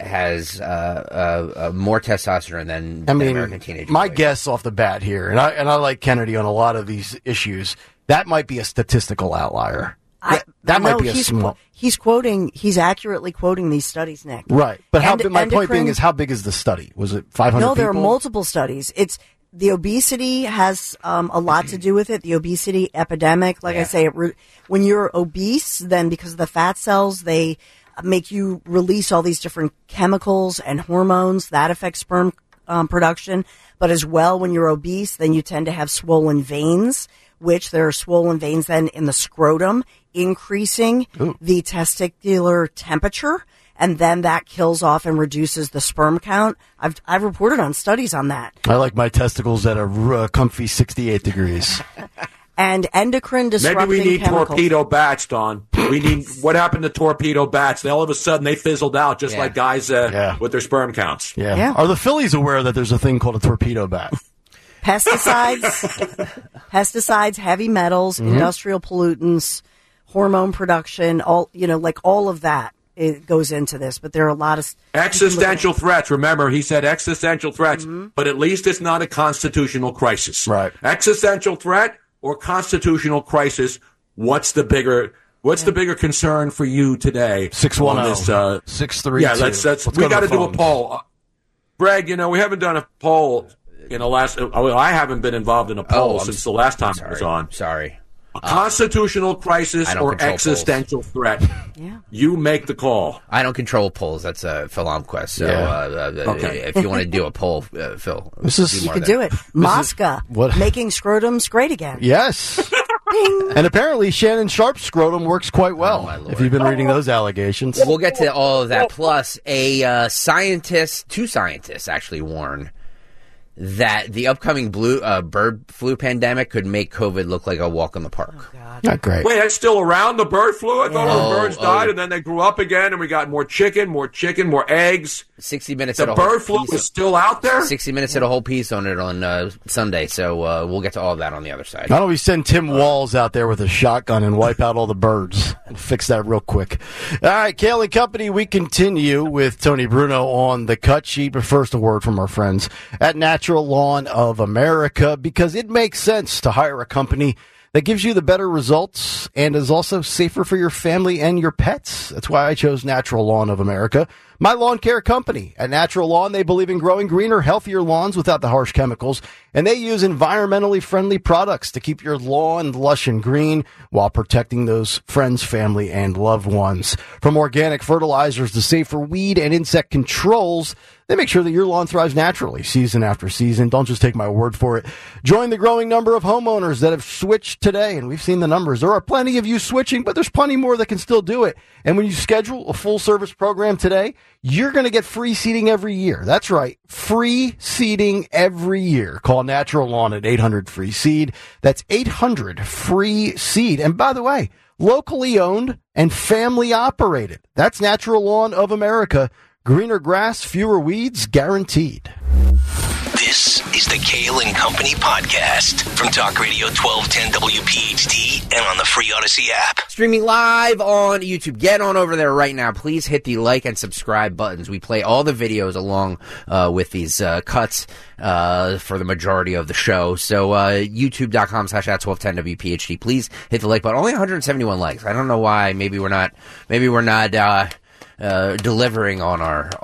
more testosterone than an American teenager. My guess off the bat here, and I like Kennedy on a lot of these issues, that might be a statistical outlier. That might be a small. He's accurately quoting these studies, Nick. Right. But my point being is, how big is the study? Was it 500 people? No, there are multiple studies. The obesity has a lot to do with it. The obesity epidemic, I say, when you're obese, then because of the fat cells, they make you release all these different chemicals and hormones that affect sperm production. But as well, when you're obese, then you tend to have swollen veins, which there are swollen veins then in the scrotum, increasing the testicular temperature. And then that kills off and reduces the sperm count. I've reported on studies on that. I like my testicles at a comfy 68 degrees. And endocrine disrupting chemicals. Maybe we need chemicals. torpedo bats, Don. What happened to torpedo bats? All of a sudden they fizzled out, just like guys with their sperm counts. Yeah. Are the Phillies aware that there's a thing called a torpedo bat? Pesticides, heavy metals, industrial pollutants, hormone production, all of that. It goes into this, but there are a lot of existential threats. Remember, he said existential threats, but at least it's not a constitutional crisis. Right. Existential threat or constitutional crisis? What's the bigger concern for you today? 610 632. Yeah, we got to do a poll. Greg, we haven't done a poll in the last. I haven't been involved in a poll since the last time I was on. Sorry. A constitutional crisis or existential threat? You make the call. I don't control polls. That's Phil Almquist. So if you want to do a poll, Phil, you could do it. Mosca making scrotums great again. Yes. Ding. And apparently Shannon Sharp's scrotum works quite well, if you've been reading those allegations. We'll get to all of that. Plus, two scientists actually warn that the upcoming bird flu pandemic could make COVID look like a walk in the park. Oh, God. Not great. Wait, that's still around, the bird flu? I thought the birds died and then they grew up again and we got more chicken, more eggs. 60 Minutes. The bird flu is still out there? 60 Minutes did a whole piece on it on Sunday, so we'll get to all of that on the other side. Why don't we send Tim Walz out there with a shotgun and wipe out all the birds? We'll fix that real quick. All right, Kale & Company, we continue with Tony Bruno on the cut sheet, but first a word from our friends at Natural Lawn of America, because it makes sense to hire a company that gives you the better results and is also safer for your family and your pets. That's why I chose Natural Lawn of America, my lawn care company. At Natural Lawn, they believe in growing greener, healthier lawns without the harsh chemicals, and they use environmentally friendly products to keep your lawn lush and green while protecting those friends, family, and loved ones. From organic fertilizers to safer weed and insect controls, they make sure that your lawn thrives naturally season after season. Don't just take my word for it. Join the growing number of homeowners that have switched today, and we've seen the numbers. There are plenty of you switching, but there's plenty more that can still do it. And when you schedule a full-service program today, you're going to get free seeding every year. That's right, free seeding every year. Call Natural Lawn at 800-FREE-SEED. That's 800-FREE-SEED. And by the way, locally owned and family operated. That's Natural Lawn of America. Greener grass, fewer weeds, guaranteed. This is the Kale and Company podcast from Talk Radio 1210 WPHT and on the free Odyssey app. Streaming live on YouTube. Get on over there right now. Please hit the like and subscribe buttons. We play all the videos along with these cuts for the majority of the show. So youtube.com/@1210WPHT. Please hit the like button. Only 171 likes. I don't know why. Maybe we're not delivering on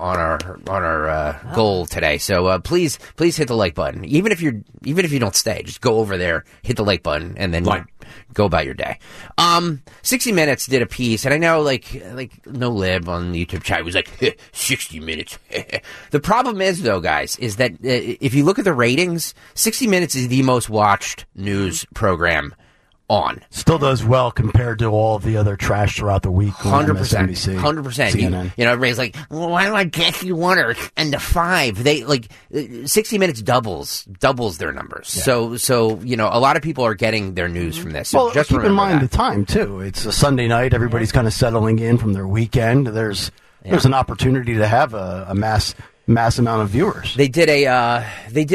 our goal today. So please hit the like button. Even if you don't stay, just go over there, hit the like button, and then go about your day. 60 Minutes did a piece, and I know like No Lib on the YouTube chat was like 60 Minutes. The problem is though, guys, is that if you look at the ratings, 60 Minutes is the most watched news program on. Still does well compared to all the other trash throughout the week. 100%. MSNBC, 100%. You know, everybody's like, well, why do I guess you want her and the 5? They 60 Minutes doubles their numbers. Yeah. So you know, a lot of people are getting their news from this. So well, just keep in mind the time too. It's a Sunday night. Everybody's kind of settling in from their weekend. There's an opportunity to have a mass amount of viewers. They did a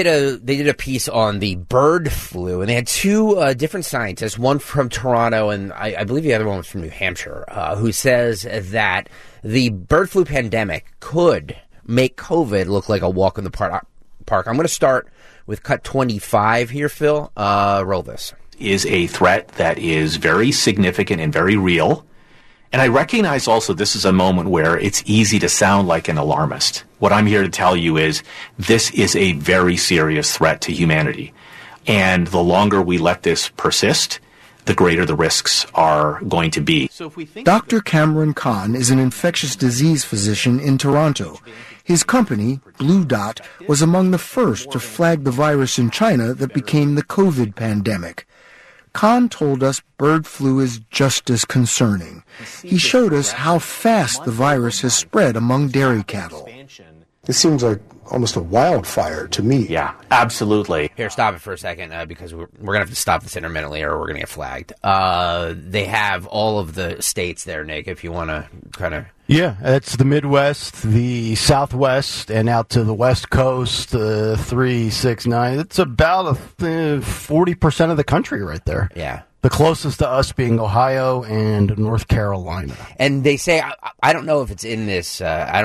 piece on the bird flu, and they had two different scientists, one from Toronto and I believe the other one was from New Hampshire, who says that the bird flu pandemic could make COVID look like a walk in the park. I'm going to start with cut 25 here, Phil. Roll this. Is a threat that is very significant and very real. And I recognize also this is a moment where it's easy to sound like an alarmist. What I'm here to tell you is this is a very serious threat to humanity. And the longer we let this persist, the greater the risks are going to be. Dr. Cameron Kahn is an infectious disease physician in Toronto. His company, Blue Dot, was among the first to flag the virus in China that became the COVID pandemic. Kahn told us bird flu is just as concerning. He showed us how fast the virus has spread among dairy cattle. This seems like almost a wildfire to me. Yeah, absolutely. Here, stop it for a second, because we're going to have to stop this intermittently or we're going to get flagged. They have all of the states there, Nick, if you want to kind of... Yeah, it's the Midwest, the Southwest, and out to the West Coast, 3, 6, 9. It's about 40% of the country right there. Yeah. The closest to us being Ohio and North Carolina. And they say, I don't know if it's in this,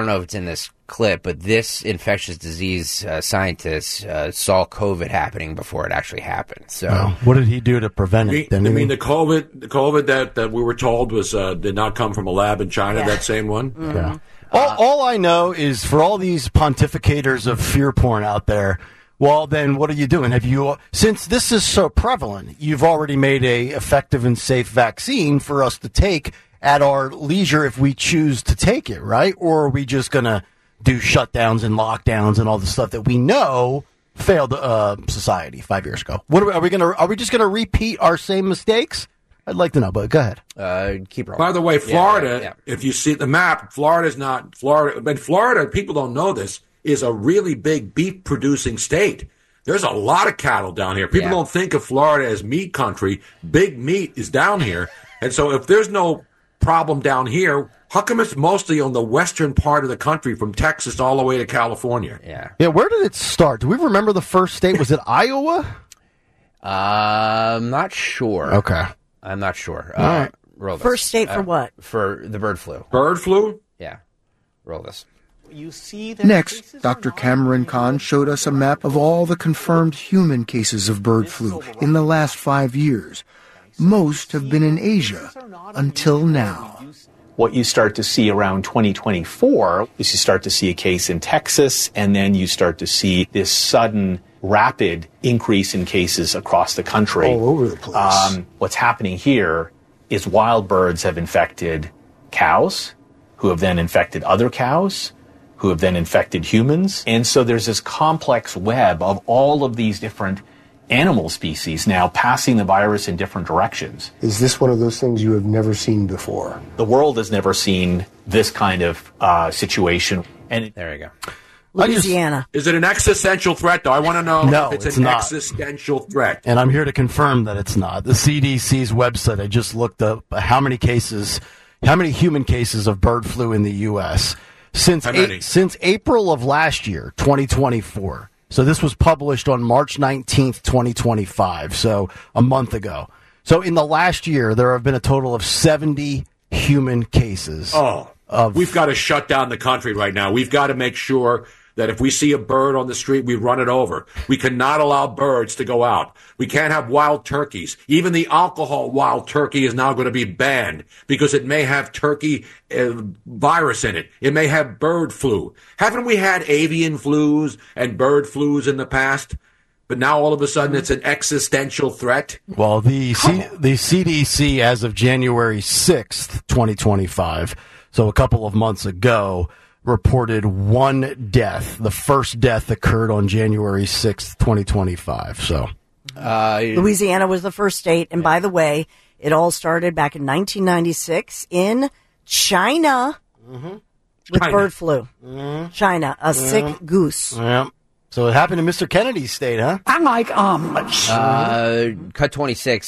clip, but this infectious disease scientist saw COVID happening before it actually happened. So, what did he do to prevent it? You mean the COVID that we were told was did not come from a lab in China? Yeah. That same one. Mm-hmm. Yeah. All I know is for all these pontificators of fear porn out there. Well, then what are you doing? Since this is so prevalent, you've already made a effective and safe vaccine for us to take at our leisure if we choose to take it, right? Or are we just going to do shutdowns and lockdowns and all the stuff that we know failed society 5 years ago? Are we just going to repeat our same mistakes? I'd like to know, but go ahead. Keep rolling. By the way, Florida, if you see the map, Florida's not Florida. But Florida, people don't know this, is a really big beef-producing state. There's a lot of cattle down here. People don't think of Florida as meat country. Big meat is down here. And so if there's no problem down here, how come it's mostly on the western part of the country from Texas all the way to California? Yeah, where did it start? Do we remember the first state? Was it Iowa? I'm not sure. Okay. I'm not sure. All right. Roll this. First state for what? For the bird flu. Bird flu? Yeah. Roll this. Next, Dr. Cameron Kahn showed us a map of all the confirmed human cases of bird flu in the last 5 years. Most have been in Asia until now. What you start to see around 2024 is you start to see a case in Texas, and then you start to see this sudden, rapid increase in cases across the country. All over the place. What's happening here is wild birds have infected cows, who have then infected other cows, who have then infected humans. And so there's this complex web of all of these different animal species now passing the virus in different directions. Is this one of those things you have never seen before? The world has never seen this kind of situation. And there you go. Louisiana. Is it an existential threat, though? I want to know No, if it's an not. existential threat. And I'm here to confirm that it's not. The CDC's website, I just looked up how many human cases of bird flu in the U.S. Since April of last year, 2024. So this was published on March 19th, 2025, so a month ago. So in the last year, there have been a total of 70 human cases. We've got to shut down the country right now. We've got to make sure that if we see a bird on the street, we run it over. We cannot allow birds to go out. We can't have wild turkeys. Even the alcohol wild turkey is now going to be banned because it may have turkey virus in it. It may have bird flu. Haven't we had avian flus and bird flus in the past? But now all of a sudden it's an existential threat? Well, the CDC, as of January 6th, 2025, so a couple of months ago, reported one death. The first death occurred on January 6th, 2025. So, Louisiana was the first state. And by the way, it all started back in 1996 in China with bird flu. China, a sick goose. Yeah. So it happened in Mr. Kennedy's state, huh? I like omelets. Cut 26.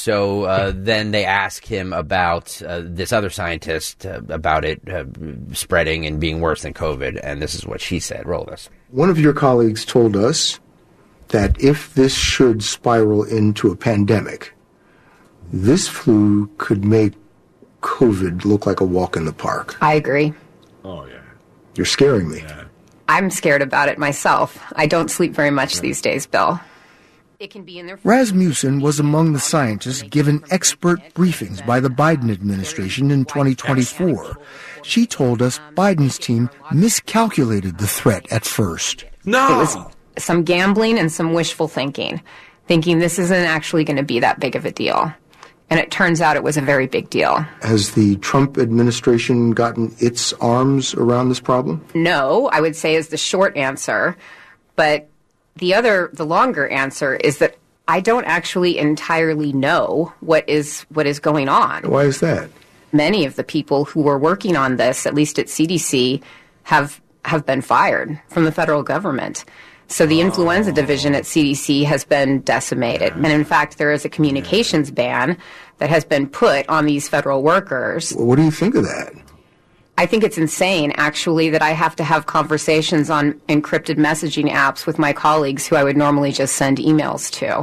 So then they ask him about this other scientist about it spreading and being worse than COVID, and this is what she said. Roll this. One of your colleagues told us that if this should spiral into a pandemic, this flu could make COVID look like a walk in the park. I agree. Oh, yeah. You're scaring me. Yeah. I'm scared about it myself. I don't sleep very much these days, Bill. It can be in their... Rasmussen was among the scientists given expert briefings by the Biden administration in 2024. She told us Biden's team miscalculated the threat at first. No! It was some gambling and some wishful thinking this isn't actually going to be that big of a deal. And it turns out it was a very big deal. Has the Trump administration gotten its arms around this problem? No, I would say is the short answer. But the longer answer is that I don't actually entirely know what is going on. Why is that? Many of the people who were working on this, at least at CDC, have been fired from the federal government. So the influenza division at CDC has been decimated. And in fact, there is a communications ban that has been put on these federal workers. What do you think of that? I think it's insane, actually, that I have to have conversations on encrypted messaging apps with my colleagues who I would normally just send emails to.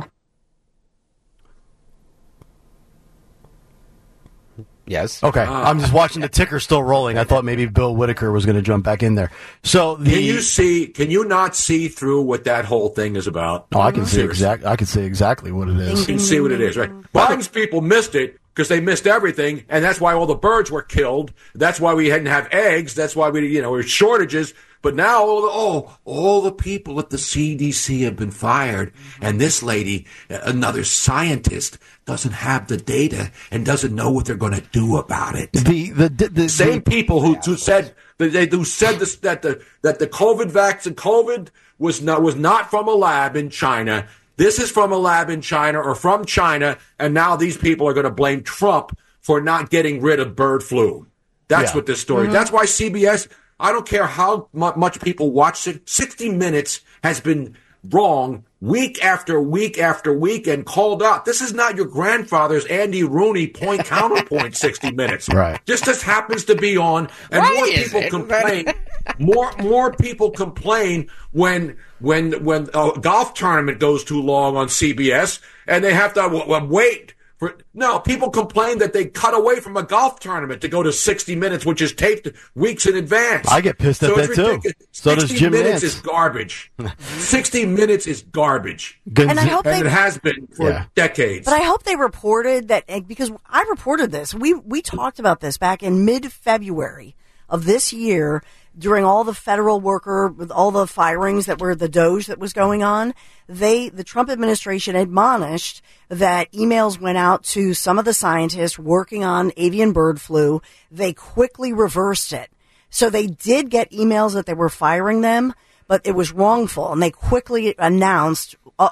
Yes. Okay. I'm just watching the ticker still rolling. I thought maybe Bill Whitaker was going to jump back in there. So Can you not see through what that whole thing is about? Oh, I can see exactly what it is. You can see what it is, right? Biden's people missed it because they missed everything, and that's why all the birds were killed. That's why we didn't have eggs. That's why we were shortages. But now, all the people at the CDC have been fired, and this lady, another scientist, doesn't have the data and doesn't know what they're going to do about it. The same people who said that the COVID vaccine, COVID was not from a lab in China. This is from a lab in China or from China, and now these people are going to blame Trump for not getting rid of bird flu. That's what this story. Mm-hmm. That's why CBS. I don't care how much people watch it. 60 Minutes has been wrong week after week after week and called out. This is not your grandfather's Andy Rooney point counterpoint 60 Minutes. Right. Just happens to be on, and more people complain. More people complain when a golf tournament goes too long on CBS, and they have to wait People complain that they cut away from a golf tournament to go to 60 Minutes, which is taped weeks in advance. I get pissed at that too. So does Jim 60 Minutes Nance. is garbage. 60 Minutes is garbage. And I hope it has been for decades. But I hope they reported that, because I reported this. We talked about this back in mid-February of this year during all the federal worker, with all the firings that were the Doge that was going on. The Trump administration admonished that emails went out to some of the scientists working on avian bird flu. They quickly reversed it. So they did get emails that they were firing them, but it was wrongful. And they quickly announced,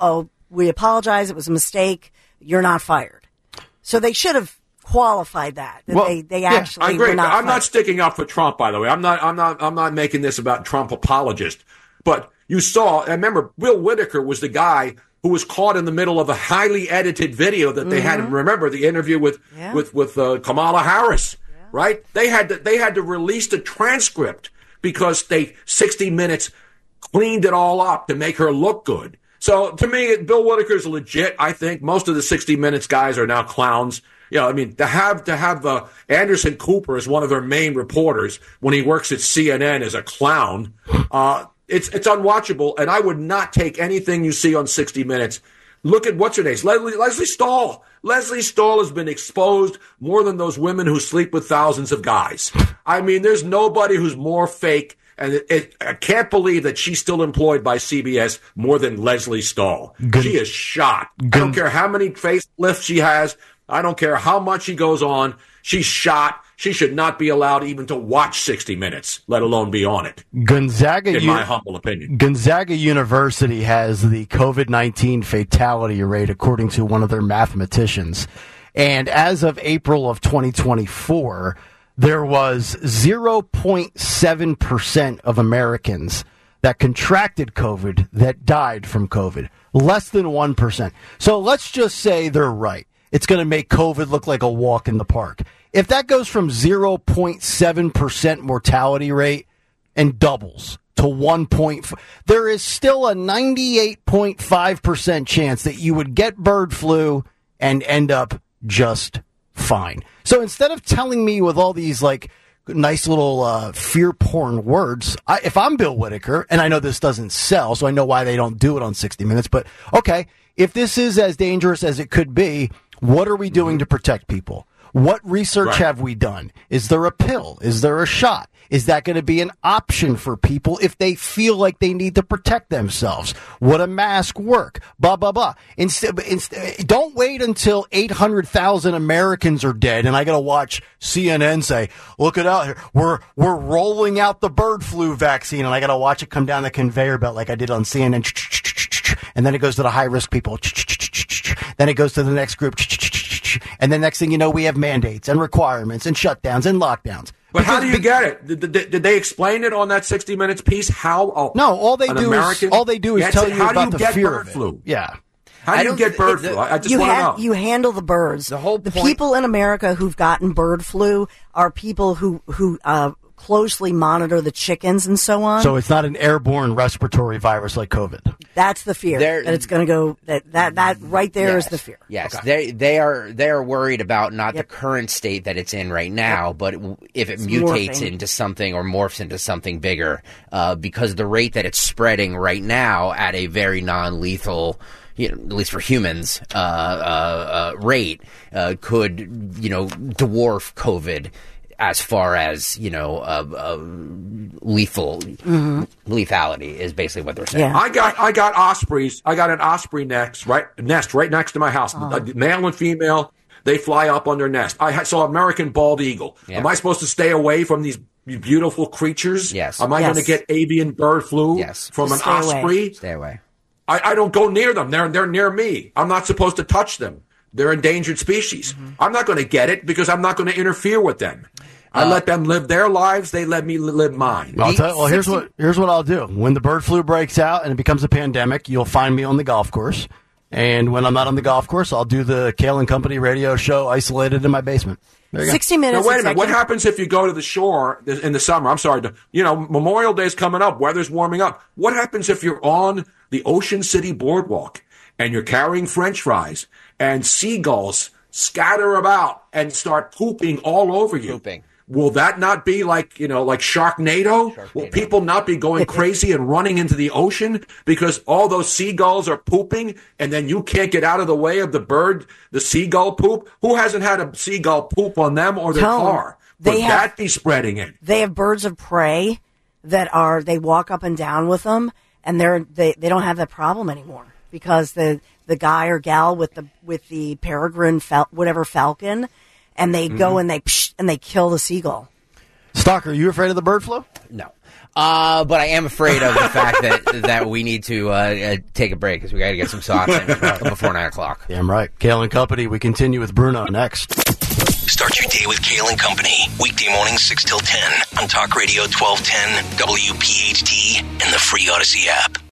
we apologize. It was a mistake. You're not fired. So they should have qualified that. They actually I agree. were not I'm fired. not sticking up for Trump, by the way. I'm not making this about Trump apologist. But you saw, I remember Bill Whitaker was the guy who was caught in the middle of a highly edited video that they had. Remember the interview with Kamala Harris, right? They had to release the transcript because 60 Minutes cleaned it all up to make her look good. So to me, Bill Whitaker's legit. I think most of the 60 Minutes guys are now clowns. You know, I mean, to have Anderson Cooper as one of their main reporters when he works at CNN as a clown, it's unwatchable. And I would not take anything you see on 60 Minutes. Look at what's her name, Leslie Stahl. Leslie Stahl has been exposed more than those women who sleep with thousands of guys. I mean, there's nobody who's more fake. And I can't believe that she's still employed by CBS more than Leslie Stahl. She is shot. I don't care how many facelifts she has. I don't care how much she goes on. She's shot. She should not be allowed even to watch 60 Minutes, let alone be on it. Gonzaga, in my humble opinion. Gonzaga University has the COVID-19 fatality rate according to one of their mathematicians. And as of April of 2024, there was 0.7% of Americans that contracted COVID that died from COVID. Less than 1%. So let's just say they're right. It's going to make COVID look like a walk in the park. If that goes from 0.7% mortality rate and doubles to 1.5, there is still a 98.5% chance that you would get bird flu and end up just fine. So instead of telling me with all these like nice little fear porn words, if I'm Bill Whitaker, and I know this doesn't sell, so I know why they don't do it on 60 Minutes, but okay, if this is as dangerous as it could be, what are we doing to protect people? What research have we done? Is there a pill? Is there a shot? Is that going to be an option for people if they feel like they need to protect themselves? Would a mask work? Blah, blah, blah. Instead, don't wait until 800,000 Americans are dead and I got to watch CNN say, look it out here. We're rolling out the bird flu vaccine, and I got to watch it come down the conveyor belt like I did on CNN. And then it goes to the high-risk people. Then it goes to the next group. And then next thing you know, we have mandates and requirements and shutdowns and lockdowns. But how do you get it? Did they explain it on that 60 Minutes piece? How? No, all they do is tell you about the fear of it. Flu? Yeah. How do you get bird flu? I just want to know. You handle the birds. The people in America who've gotten bird flu are people who closely monitor the chickens and so on. So it's not an airborne respiratory virus like COVID. That's the fear. That it's going to go. That right there is the fear. Yes, okay. they are worried about not the current state that it's in right now, but if it mutates into something or morphs into something bigger, because the rate that it's spreading right now at a very non-lethal, at least for humans, rate could dwarf COVID. As far as, lethality is basically what they're saying. Yeah. I got ospreys. I got an osprey nest right next to my house. Male and female, they fly up on their nest. I saw American bald eagle. Yeah. Am I supposed to stay away from these beautiful creatures? Yes. Am I going to get avian bird flu from an osprey? Stay away. I don't go near them. They're near me. I'm not supposed to touch them. They're endangered species. Mm-hmm. I'm not going to get it because I'm not going to interfere with them. I let them live their lives. They let me live mine. Well, here's what I'll do. When the bird flu breaks out and it becomes a pandemic, you'll find me on the golf course. And when I'm not on the golf course, I'll do the Kale and Company radio show isolated in my basement. 60 minutes. Now, wait a minute. What happens if you go to the shore in the summer? I'm sorry. Memorial Day's coming up. Weather's warming up. What happens if you're on the Ocean City Boardwalk and you're carrying French fries and seagulls scatter about and start pooping all over you. Will that not be like Sharknado? Will people not be going crazy and running into the ocean because all those seagulls are pooping and then you can't get out of the way of the seagull poop? Who hasn't had a seagull poop on them or their car? Would that be spreading it? They have birds of prey they walk up and down with them, and they don't have that problem anymore because the guy or gal with the peregrine falcon, and they go and they kill the seagull. Stock, are you afraid of the bird flu? No. But I am afraid of the fact that we need to take a break because we got to get some socks in before 9 o'clock. Damn right. Kale and Company, we continue with Bruno next. Start your day with Kale and Company. Weekday mornings 6 till 10 on Talk Radio 1210, WPHT, and the free Odyssey app.